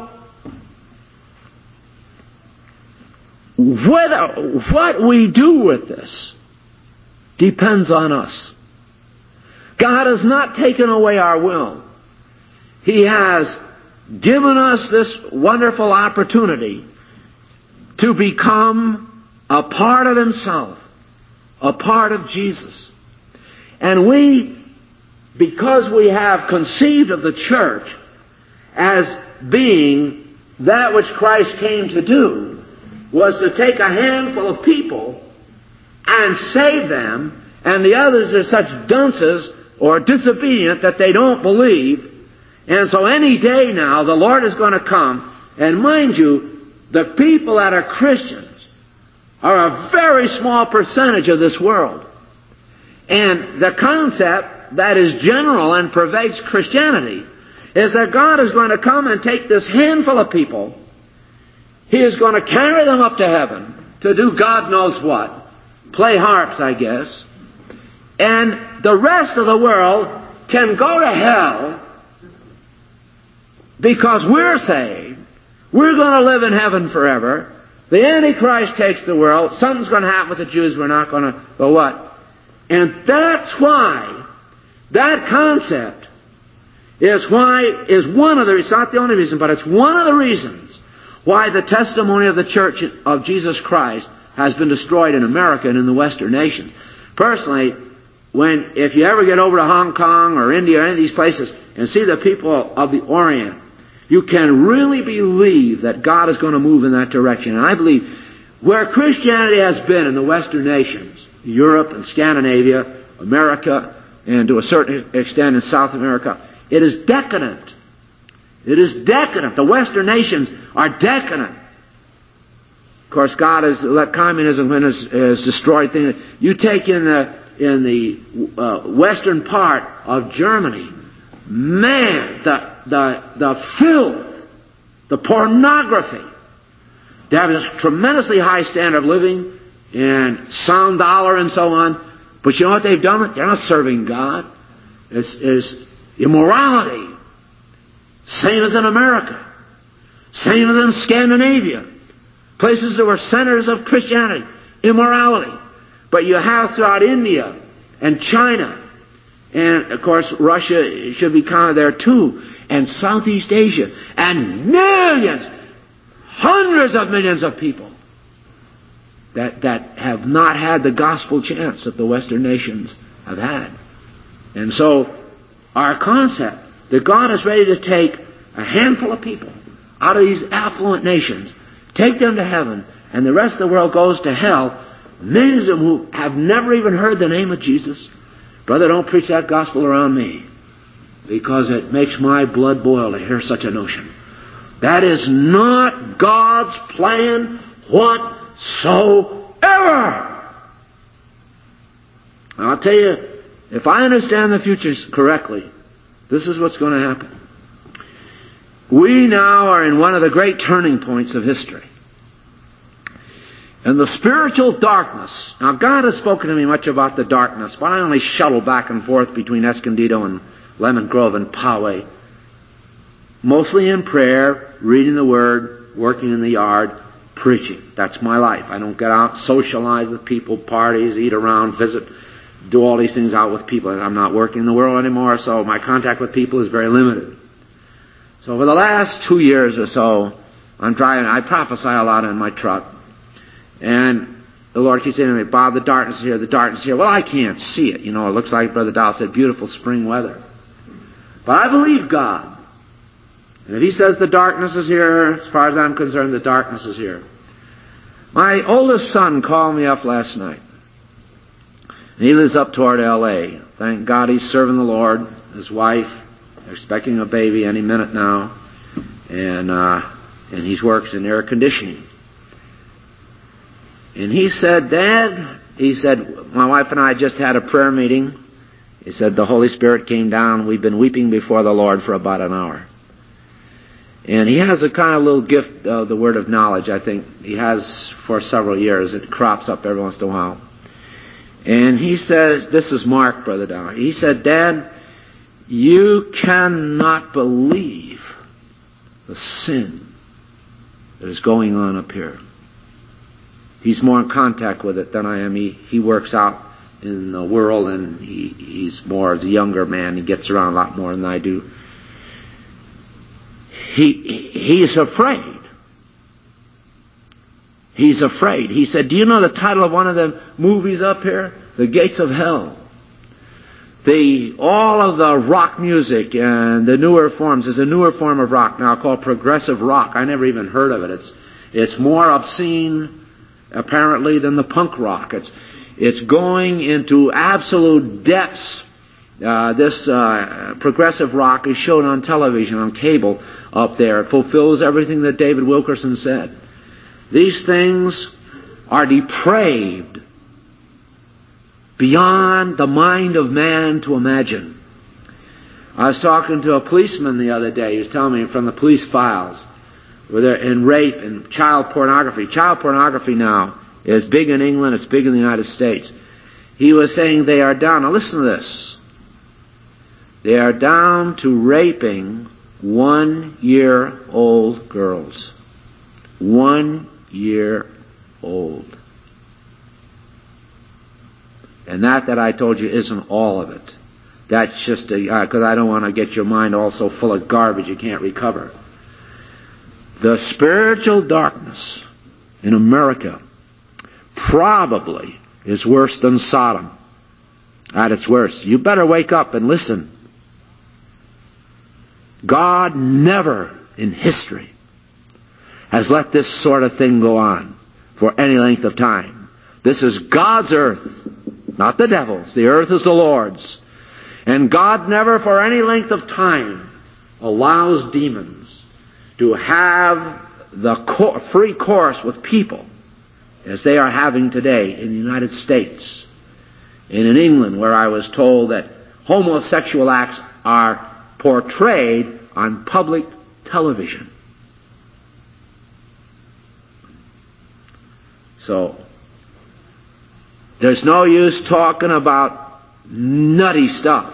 Speaker 1: what we do with this depends on us. God has not taken away our will. He has given us this wonderful opportunity to become a part of Himself, a part of Jesus. And we, because we have conceived of the church as being that which Christ came to do, was to take a handful of people and save them, and the others are such dunces or disobedient that they don't believe, And so any day now, the Lord is going to come, and mind you, the people that are Christians are a very small percentage of this world. And the concept that is general and pervades Christianity is that God is going to come and take this handful of people. He is going to carry them up to heaven to do God knows what. Play harps, I guess. And the rest of the world can go to hell because we're saved. We're going to live in heaven forever. The Antichrist takes the world. Something's going to happen with the Jews. We're not going to go what? And that's why that concept is one of the, it's not the only reason, but it's one of the reasons why the testimony of the Church of Jesus Christ has been destroyed in America and in the Western nations. Personally, if you ever get over to Hong Kong or India or any of these places and see the people of the Orient, you can really believe that God is going to move in that direction. And I believe where Christianity has been in the Western nations, Europe and Scandinavia, America, and to a certain extent in South America, it is decadent. It is decadent. The Western nations are decadent. Of course, God has let communism has destroyed things. You take in the western part of Germany, man, the filth, the pornography. They have a tremendously high standard of living and sound dollar and so on. But you know what they've done? They're not serving God. It's immorality. Same as in America. Same as in Scandinavia. Places that were centers of Christianity. Immorality. But you have throughout India and China. And, of course, Russia should be counted there too. And Southeast Asia. And millions, hundreds of millions of people that have not had the gospel chance that the Western nations have had. And so, our concept that God is ready to take a handful of people out of these affluent nations, take them to heaven, and the rest of the world goes to hell, millions of them who have never even heard the name of Jesus. Brother, don't preach that gospel around me, because it makes my blood boil to hear such a notion. That is not God's plan whatsoever. And I'll tell you, if I understand the futures correctly, this is what's going to happen. We now are in one of the great turning points of history. And the spiritual darkness. Now, God has spoken to me much about the darkness, but I only shuttle back and forth between Escondido and Lemon Grove and Poway. Mostly in prayer, reading the Word, working in the yard, preaching. That's my life. I don't get out, socialize with people, parties, eat around, visit, do all these things out with people. I'm not working in the world anymore, so my contact with people is very limited. So for the last 2 years or so, I'm driving. I prophesy a lot in my truck. And the Lord keeps saying to me, Bob, the darkness is here, the darkness is here. Well, I can't see it. You know, it looks like Brother Dow said, beautiful spring weather. But I believe God. And if He says the darkness is here, as far as I'm concerned, the darkness is here. My oldest son called me up last night. He lives up toward L.A. Thank God he's serving the Lord. His wife, they're expecting a baby any minute now. And he's works in air conditioning. And he said, Dad, he said, my wife and I just had a prayer meeting. He said, the Holy Spirit came down. We've been weeping before the Lord for about an hour. And he has a kind of little gift of the word of knowledge, I think. He has for several years. It crops up every once in a while. And he says, this is Mark, Brother Dow. He said, Dad, you cannot believe the sin that is going on up here. He's more in contact with it than I am. He works out in the world, and he's more the younger man. He gets around a lot more than I do. He's afraid. He's afraid. He said, do you know the title of one of the movies up here? The Gates of Hell. All of the rock music and the newer forms. There's a newer form of rock now called progressive rock. I never even heard of it. It's more obscene, apparently, than the punk rock. It's going into absolute depths This progressive rock is shown on television, on cable up there. It fulfills everything that David Wilkerson said. These things are depraved beyond the mind of man to imagine. I was talking to a policeman the other day. He was telling me from the police files, where they're in rape and child pornography. Child pornography now is big in England. It's big in the United States. He was saying they are down. Now listen to this. They are down to raping 1-year-old girls. 1 year old. And that I told you isn't all of it. That's just because I don't want to get your mind all so full of garbage you can't recover. The spiritual darkness in America probably is worse than Sodom at its worst. You better wake up and listen. God never in history has let this sort of thing go on for any length of time. This is God's earth, not the devil's. The earth is the Lord's. And God never for any length of time allows demons to have the free course with people as they are having today in the United States and in England, where I was told that homosexual acts are portrayed on public television. So, there's no use talking about nutty stuff.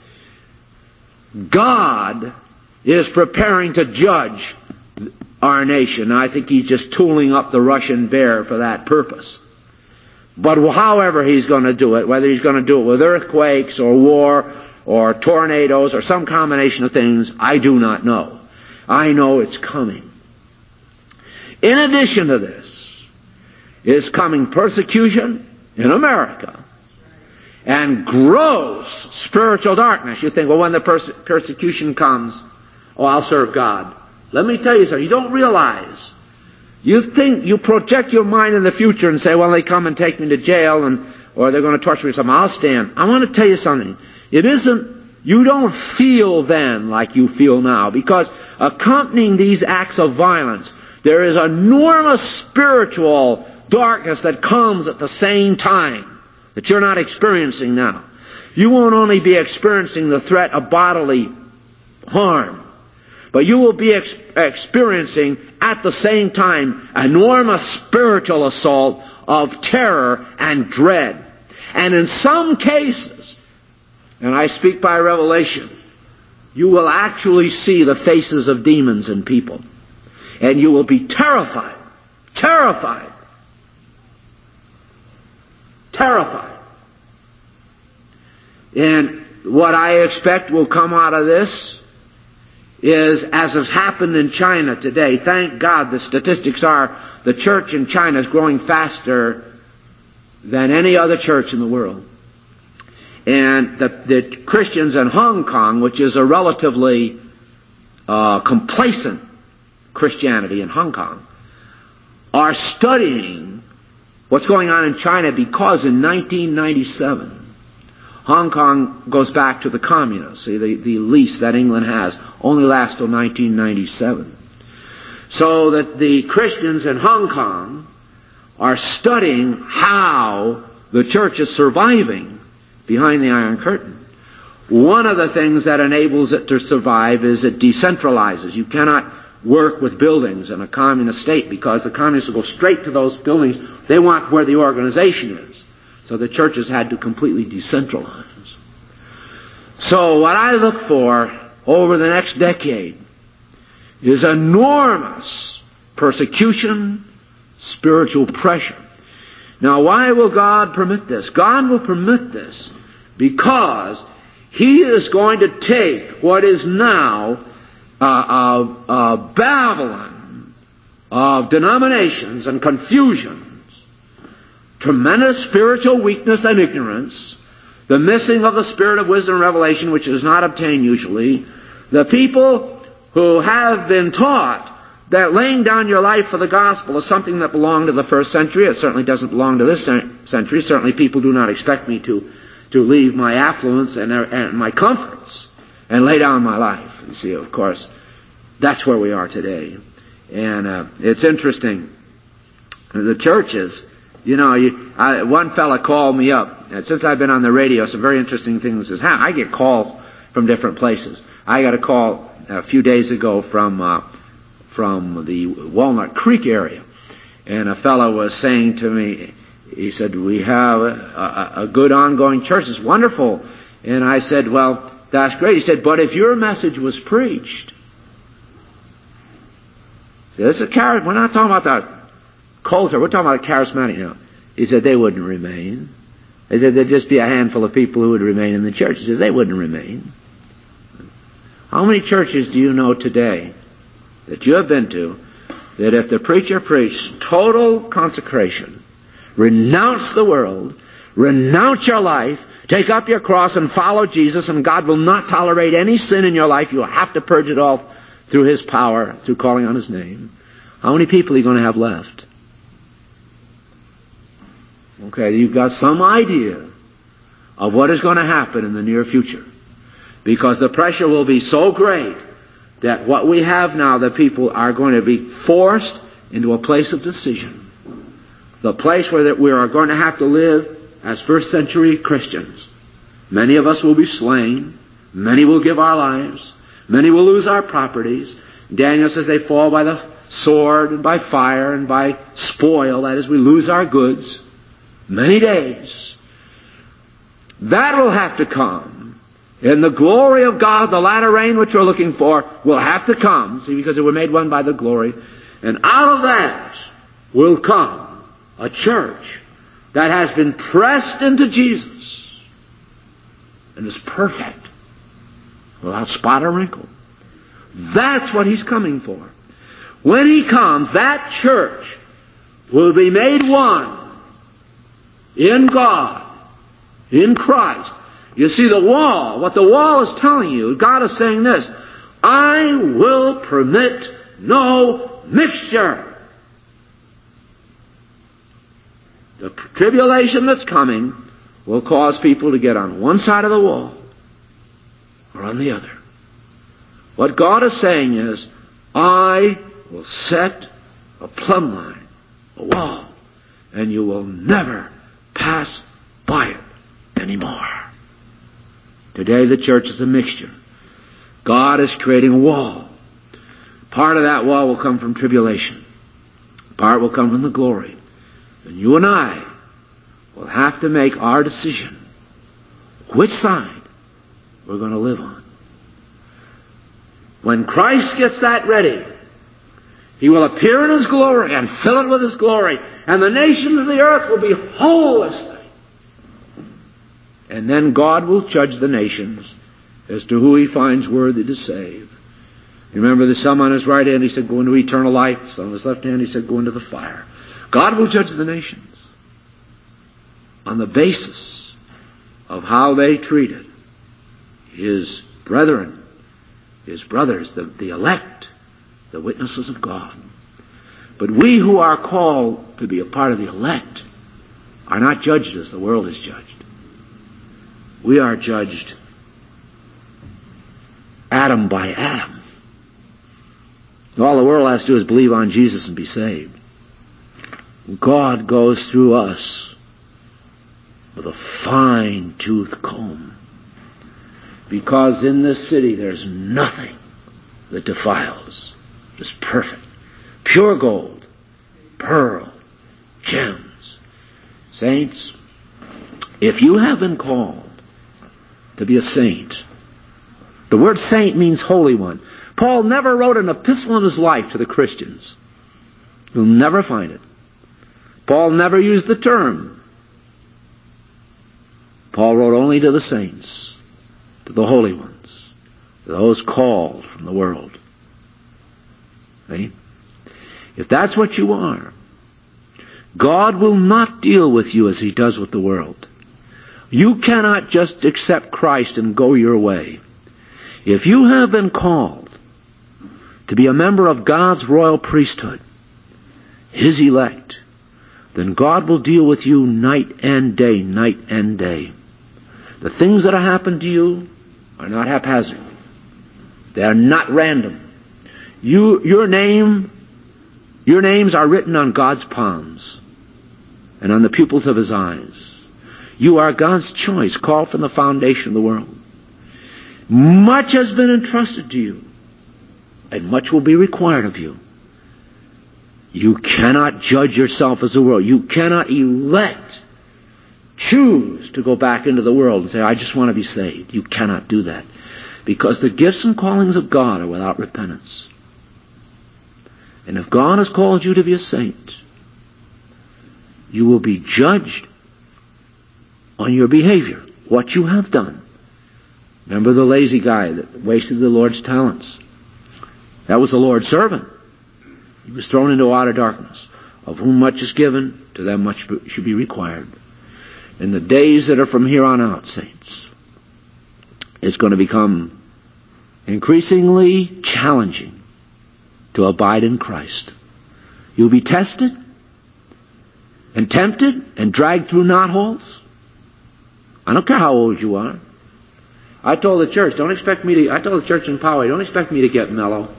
Speaker 1: God is preparing to judge our nation. I think He's just tooling up the Russian bear for that purpose. But however He's going to do it, whether He's going to do it with earthquakes or war or tornadoes or some combination of things, I do not know. I know it's coming. In addition to this is coming persecution in America and gross spiritual darkness. You think, well, when the persecution comes, oh, I'll serve God. Let me tell you something. You don't realize. You think, you project your mind in the future and say, well, they come and take me to jail or they're going to torture me or something. I'll stand. I want to tell you something. It isn't, you don't feel then like you feel now, because accompanying these acts of violence, there is enormous spiritual darkness that comes at the same time that you're not experiencing now. You won't only be experiencing the threat of bodily harm, but you will be experiencing at the same time enormous spiritual assault of terror and dread. And in some cases, and I speak by revelation, you will actually see the faces of demons in people. And you will be terrified. Terrified. Terrified. And what I expect will come out of this is, as has happened in China today, thank God the statistics are the church in China is growing faster than any other church in the world. And the Christians in Hong Kong, which is a relatively complacent Christianity in Hong Kong, are studying what's going on in China, because in 1997, Hong Kong goes back to the communists. See, the lease that England has only lasts till 1997. So that the Christians in Hong Kong are studying how the church is surviving behind the Iron Curtain. One of the things that enables it to survive is it decentralizes. You cannot work with buildings in a communist state, because the communists will go straight to those buildings. They want where the organization is. So the churches had to completely decentralize. So what I look for over the next decade is enormous persecution, spiritual pressure. Now, why will God permit this? God will permit this because He is going to take what is now a Babylon of denominations and confusions, tremendous spiritual weakness and ignorance, the missing of the spirit of wisdom and revelation, which is not obtained usually, the people who have been taught that laying down your life for the gospel is something that belonged to the first century. It certainly doesn't belong to this century. Certainly people do not expect me to to leave my affluence and my comforts and lay down my life. You see, of course, that's where we are today. And it's interesting. The churches, one fella called me up. And since I've been on the radio, some very interesting things has happened. I get calls from different places. I got a call a few days ago from the Walnut Creek area. And a fellow was saying to me, he said, we have a good ongoing church. It's wonderful. And I said, well, that's great. He said, but if your message was preached, this is we're not talking about the culture. We're talking about charismatic now. He said they wouldn't remain. He said there'd just be a handful of people who would remain in the church. He says they wouldn't remain. How many churches do you know today that you have been to that if the preacher preached total consecration, renounce the world, renounce your life, take up your cross and follow Jesus, and God will not tolerate any sin in your life. You'll have to purge it all through His power, through calling on His name. How many people are you going to have left? Okay, you've got some idea of what is going to happen in the near future. Because the pressure will be so great that what we have now, the people are going to be forced into a place of decision. The place where we are going to have to live as first century Christians. Many of us will be slain. Many will give our lives. Many will lose our properties. Daniel says they fall by the sword and by fire and by spoil. That is, we lose our goods. Many days. That will have to come. And the glory of God, the latter rain which we're looking for, will have to come. See, because we're made one by the glory. And out of that will come a church that has been pressed into Jesus and is perfect, without spot or wrinkle. That's what He's coming for. When He comes, that church will be made one in God, in Christ. You see, the wall, what the wall is telling you, God is saying this, I will permit no mixture. The tribulation that's coming will cause people to get on one side of the wall or on the other. What God is saying is, I will set a plumb line, a wall, and you will never pass by it anymore. Today the church is a mixture. God is creating a wall. Part of that wall will come from tribulation. Part will come from the glory. And you and I will have to make our decision which side we're going to live on. When Christ gets that ready, He will appear in His glory and fill it with His glory, and the nations of the earth will behold this thing. And then God will judge the nations as to who He finds worthy to save. Remember, the some on His right hand He said, go into eternal life. Some on His left hand He said, go into the fire. God will judge the nations on the basis of how they treated His brethren, His brothers, the elect, the witnesses of God. But we who are called to be a part of the elect are not judged as the world is judged. We are judged atom by atom. All the world has to do is believe on Jesus and be saved. God goes through us with a fine-tooth comb. Because in this city there's nothing that defiles. It's perfect. Pure gold, pearl, gems. Saints, if you have been called to be a saint, the word saint means holy one. Paul never wrote an epistle in his life to the Christians. You'll never find it. Paul never used the term. Paul wrote only to the saints, to the holy ones, to those called from the world. See? If that's what you are, God will not deal with you as He does with the world. You cannot just accept Christ and go your way. If you have been called to be a member of God's royal priesthood, His elect, then God will deal with you night and day, night and day. The things that have happened to you are not haphazard. They are not random. Your names are written on God's palms and on the pupils of His eyes. You are God's choice, called from the foundation of the world. Much has been entrusted to you, and much will be required of you. You cannot judge yourself as the world. You cannot choose to go back into the world and say, I just want to be saved. You cannot do that. Because the gifts and callings of God are without repentance. And if God has called you to be a saint, you will be judged on your behavior, what you have done. Remember the lazy guy that wasted the Lord's talents? That was the Lord's servant. He was thrown into outer darkness. Of whom much is given, to them much should be required. In the days that are from here on out, saints, it's going to become increasingly challenging to abide in Christ. You'll be tested and tempted and dragged through knotholes. I don't care how old you are. I told the church in Poway, don't expect me to get mellow.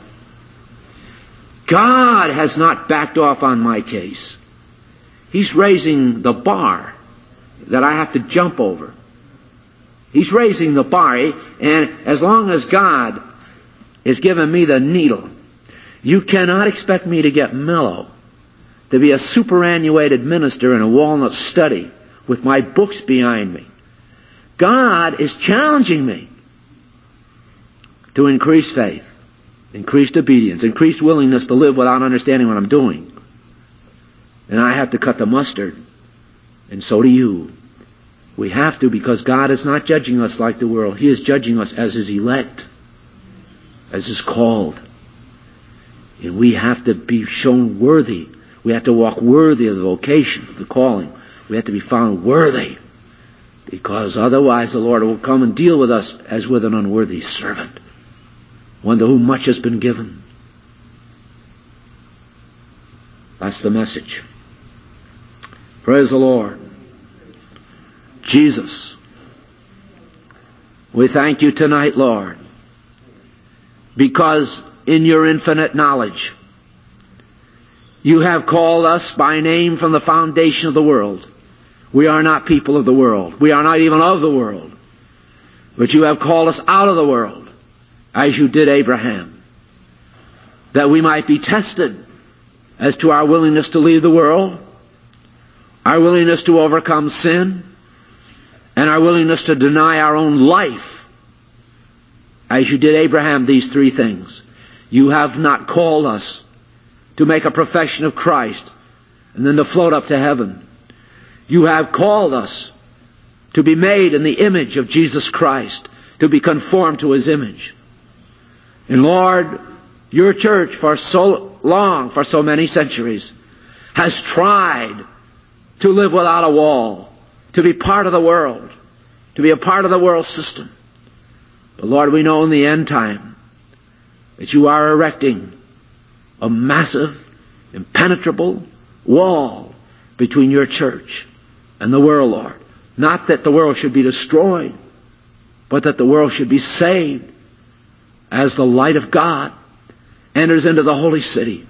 Speaker 1: God has not backed off on my case. He's raising the bar that I have to jump over. He's raising the bar, and as long as God is giving me the needle, you cannot expect me to get mellow, to be a superannuated minister in a walnut study with my books behind me. God is challenging me to increase faith, increased obedience, increased willingness to live without understanding what I'm doing. And I have to cut the mustard, and so do you. We have to, because God is not judging us like the world. He is judging us as His elect, as His called. And we have to be shown worthy. We have to walk worthy of the vocation, of the calling. We have to be found worthy, because otherwise the Lord will come and deal with us as with an unworthy servant, one to whom much has been given. That's the message. Praise the Lord. Jesus, we thank You tonight, Lord, because in Your infinite knowledge, You have called us by name from the foundation of the world. We are not people of the world. We are not even of the world. But You have called us out of the world, as You did Abraham, that we might be tested as to our willingness to leave the world, our willingness to overcome sin, and our willingness to deny our own life. As You did Abraham, these three things. You have not called us to make a profession of Christ and then to float up to heaven. You have called us to be made in the image of Jesus Christ, to be conformed to His image. And Lord, Your church for so long, for so many centuries, has tried to live without a wall, to be part of the world, to be a part of the world system. But Lord, we know in the end time that You are erecting a massive, impenetrable wall between Your church and the world, Lord. Not that the world should be destroyed, but that the world should be saved as the light of God enters into the holy city.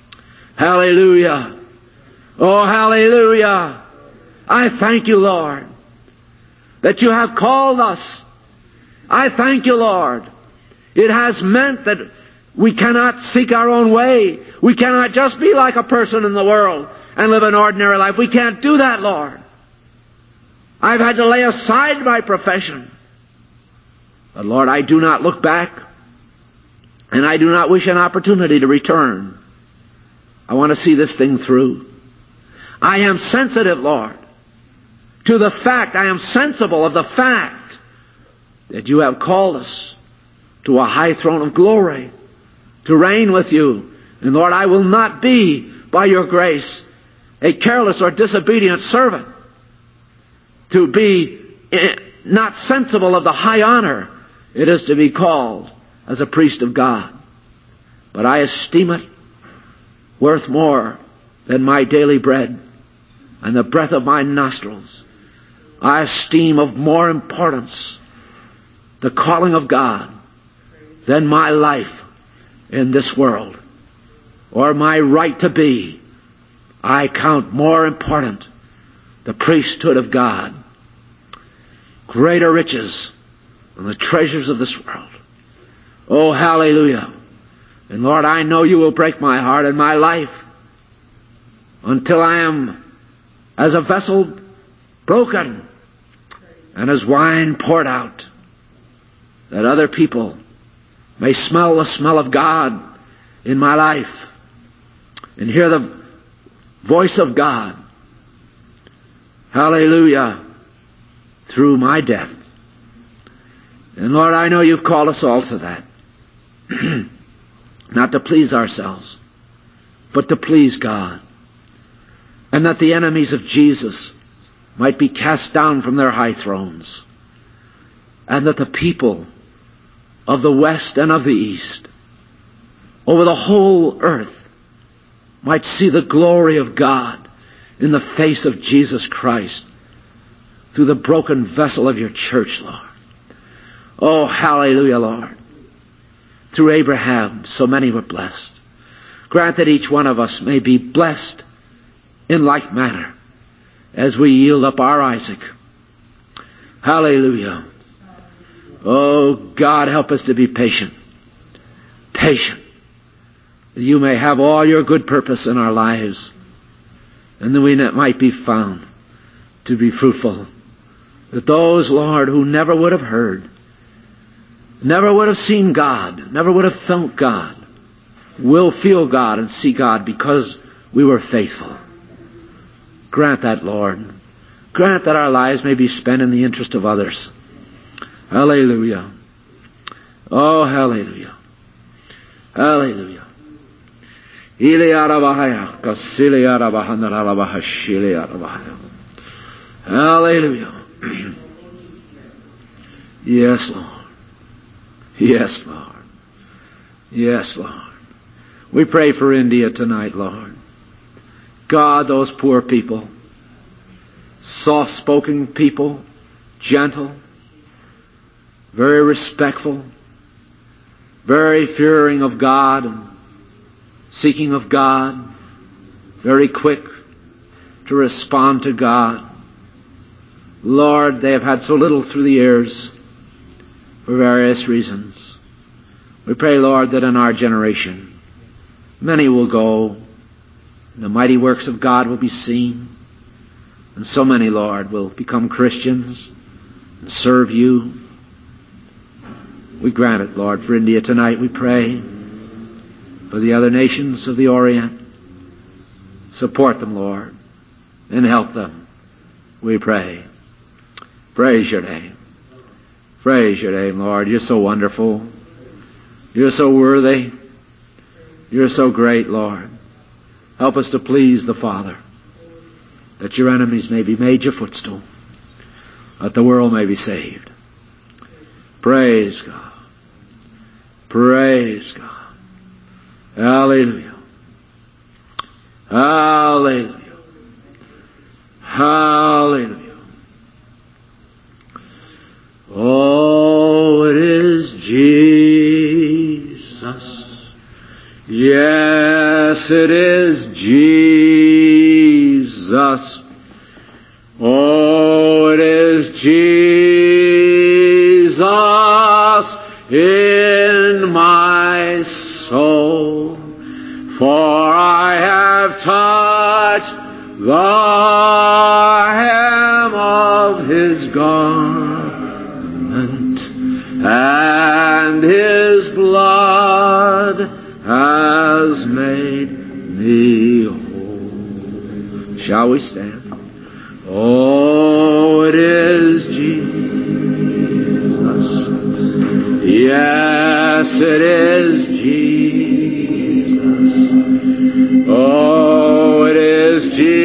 Speaker 1: Hallelujah. Oh, hallelujah. I thank You, Lord, that You have called us. I thank You, Lord. It has meant that we cannot seek our own way. We cannot just be like a person in the world and live an ordinary life. We can't do that, Lord. I've had to lay aside my profession. But Lord, I do not look back, and I do not wish an opportunity to return. I want to see this thing through. I am sensitive, Lord, to the fact, I am sensible of the fact that You have called us to a high throne of glory, to reign with You. And Lord, I will not be, by Your grace, a careless or disobedient servant, to be not sensible of the high honor it is to be called as a priest of God. But I esteem it worth more than my daily bread and the breath of my nostrils. I esteem of more importance the calling of God than my life in this world, or my right to be. I count more important the priesthood of God, greater riches than the treasures of this world. Oh, hallelujah. And Lord, I know you will break my heart and my life until I am as a vessel broken and as wine poured out, that other people may smell the smell of God in my life and hear the voice of God, hallelujah, through my death. And Lord, I know you've called us all to that. Not to please ourselves, but to please God. And that the enemies of Jesus might be cast down from their high thrones. And that the people of the West and of the East, over the whole earth, might see the glory of God in the face of Jesus Christ through the broken vessel of your church, Lord. Oh, hallelujah, Lord. Through Abraham, so many were blessed. Grant that each one of us may be blessed in like manner as we yield up our Isaac. Hallelujah. Oh, God, help us to be patient. Patient. That you may have all your good purpose in our lives, and that we might be found to be fruitful. That those, Lord, who never would have heard, never would have seen God, never would have felt God, will feel God and see God because we were faithful. Grant that, Lord. Grant that our lives may be spent in the interest of others. Hallelujah. Oh, hallelujah. Hallelujah. Hallelujah. Yes, Lord. Yes, Lord. Yes, Lord. We pray for India tonight, Lord. God, those poor people, soft-spoken people, gentle, very respectful, very fearing of God and seeking of God, very quick to respond to God. Lord, they have had so little through the years for various reasons. We pray, Lord, that in our generation many will go, and the mighty works of God will be seen, and so many, Lord, will become Christians and serve you. We grant it, Lord, for India tonight. We pray for the other nations of the Orient. Support them, Lord, and help them. We pray. Praise your name. Praise your name, Lord. You're so wonderful. You're so worthy. You're so great, Lord. Help us to please the Father, that your enemies may be made your footstool, that the world may be saved. Praise God. Praise God. Hallelujah. Hallelujah. Hallelujah. Oh, it is Jesus. Yes, it is Jesus. Oh, it is Jesus in my soul. For I have touched the hem of His garment, and His blood has made me whole. Shall we stand? Oh, it is Jesus. Yes, it is Jesus. Oh, it is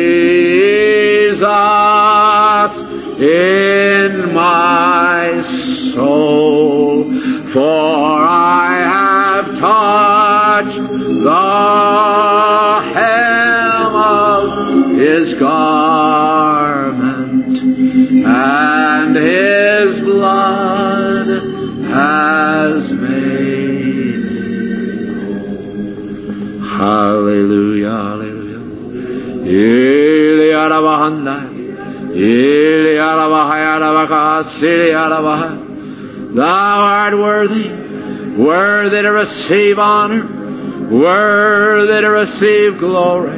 Speaker 1: Jesus in my soul. For I have touched the hem of His garment, His blood has made me whole. Hallelujah, hallelujah. Thou art worthy, worthy to receive honor, worthy to receive glory.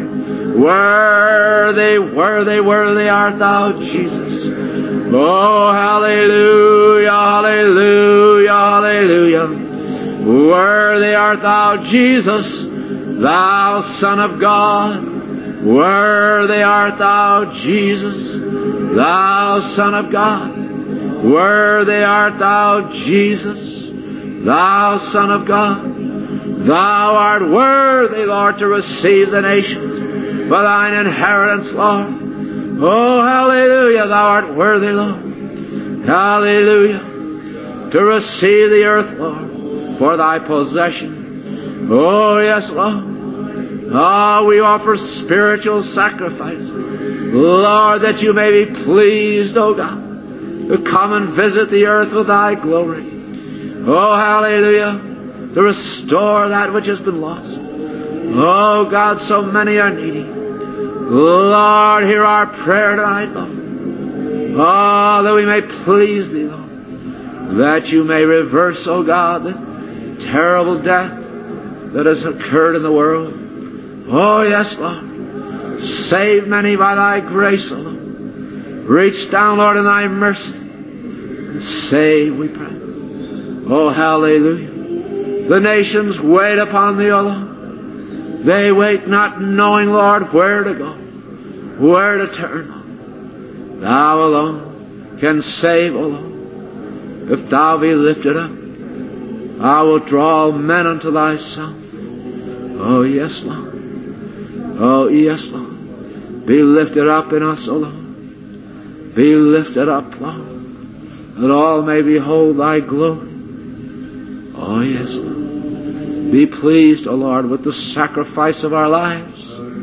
Speaker 1: Worthy, worthy, worthy art thou, Jesus. Oh, hallelujah, hallelujah, hallelujah. Worthy art thou, Jesus, thou Son of God. Worthy art thou, Jesus, thou Son of God. Worthy art thou, Jesus, thou Son of God. Thou art worthy, Lord, to receive the nations for thine inheritance, Lord. Oh, hallelujah, thou art worthy, Lord. Hallelujah. To receive the earth, Lord, for thy possession. Oh, yes, Lord. Oh, we offer spiritual sacrifice, Lord, that you may be pleased, oh God, to come and visit the earth with thy glory. Oh, hallelujah. To restore that which has been lost. Oh, God, so many are needy. Lord, hear our prayer tonight, Lord. Oh, that we may please Thee, Lord. That You may reverse, oh God, the terrible death that has occurred in the world. Oh, yes, Lord. Save many by Thy grace, O Lord. Reach down, Lord, in Thy mercy and save, we pray. Oh, hallelujah. The nations wait upon Thee, O Lord. They wait not knowing, Lord, where to go, where to turn. Thou alone can save, O Lord. If Thou be lifted up, I will draw all men unto Thyself. Oh, yes, Lord. Oh, yes, Lord. Be lifted up in us, O Lord. Be lifted up, Lord, that all may behold Thy glory. Oh, yes, Lord. Be pleased, O Lord, with the sacrifice of our lives.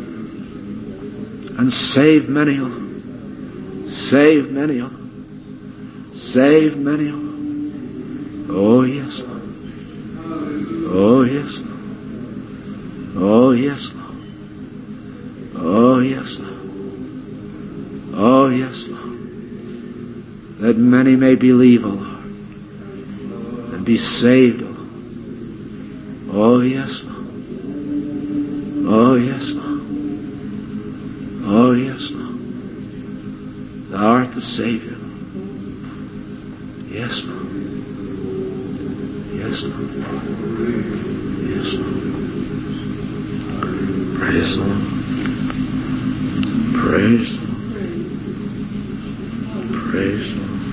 Speaker 1: And save many, O Lord. Save many, O Lord. Save many, O Lord. Oh, yes, Lord. Oh, yes, Lord. Oh, yes, Lord. Oh, yes, Lord. Oh, yes, Lord. That many may believe, O Lord, and be saved, O Lord. Oh, yes, Lord. Oh, yes, Lord. Oh, yes, Lord. Thou art the Savior. Yes, Lord. Yes, Lord. Yes, Lord. Praise the Lord. Praise the Lord. Praise the Lord.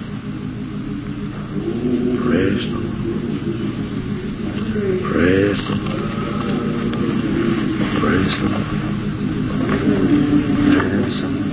Speaker 1: Praise the Lord. Praise the Lord. Praise the Lord. Praise the Lord.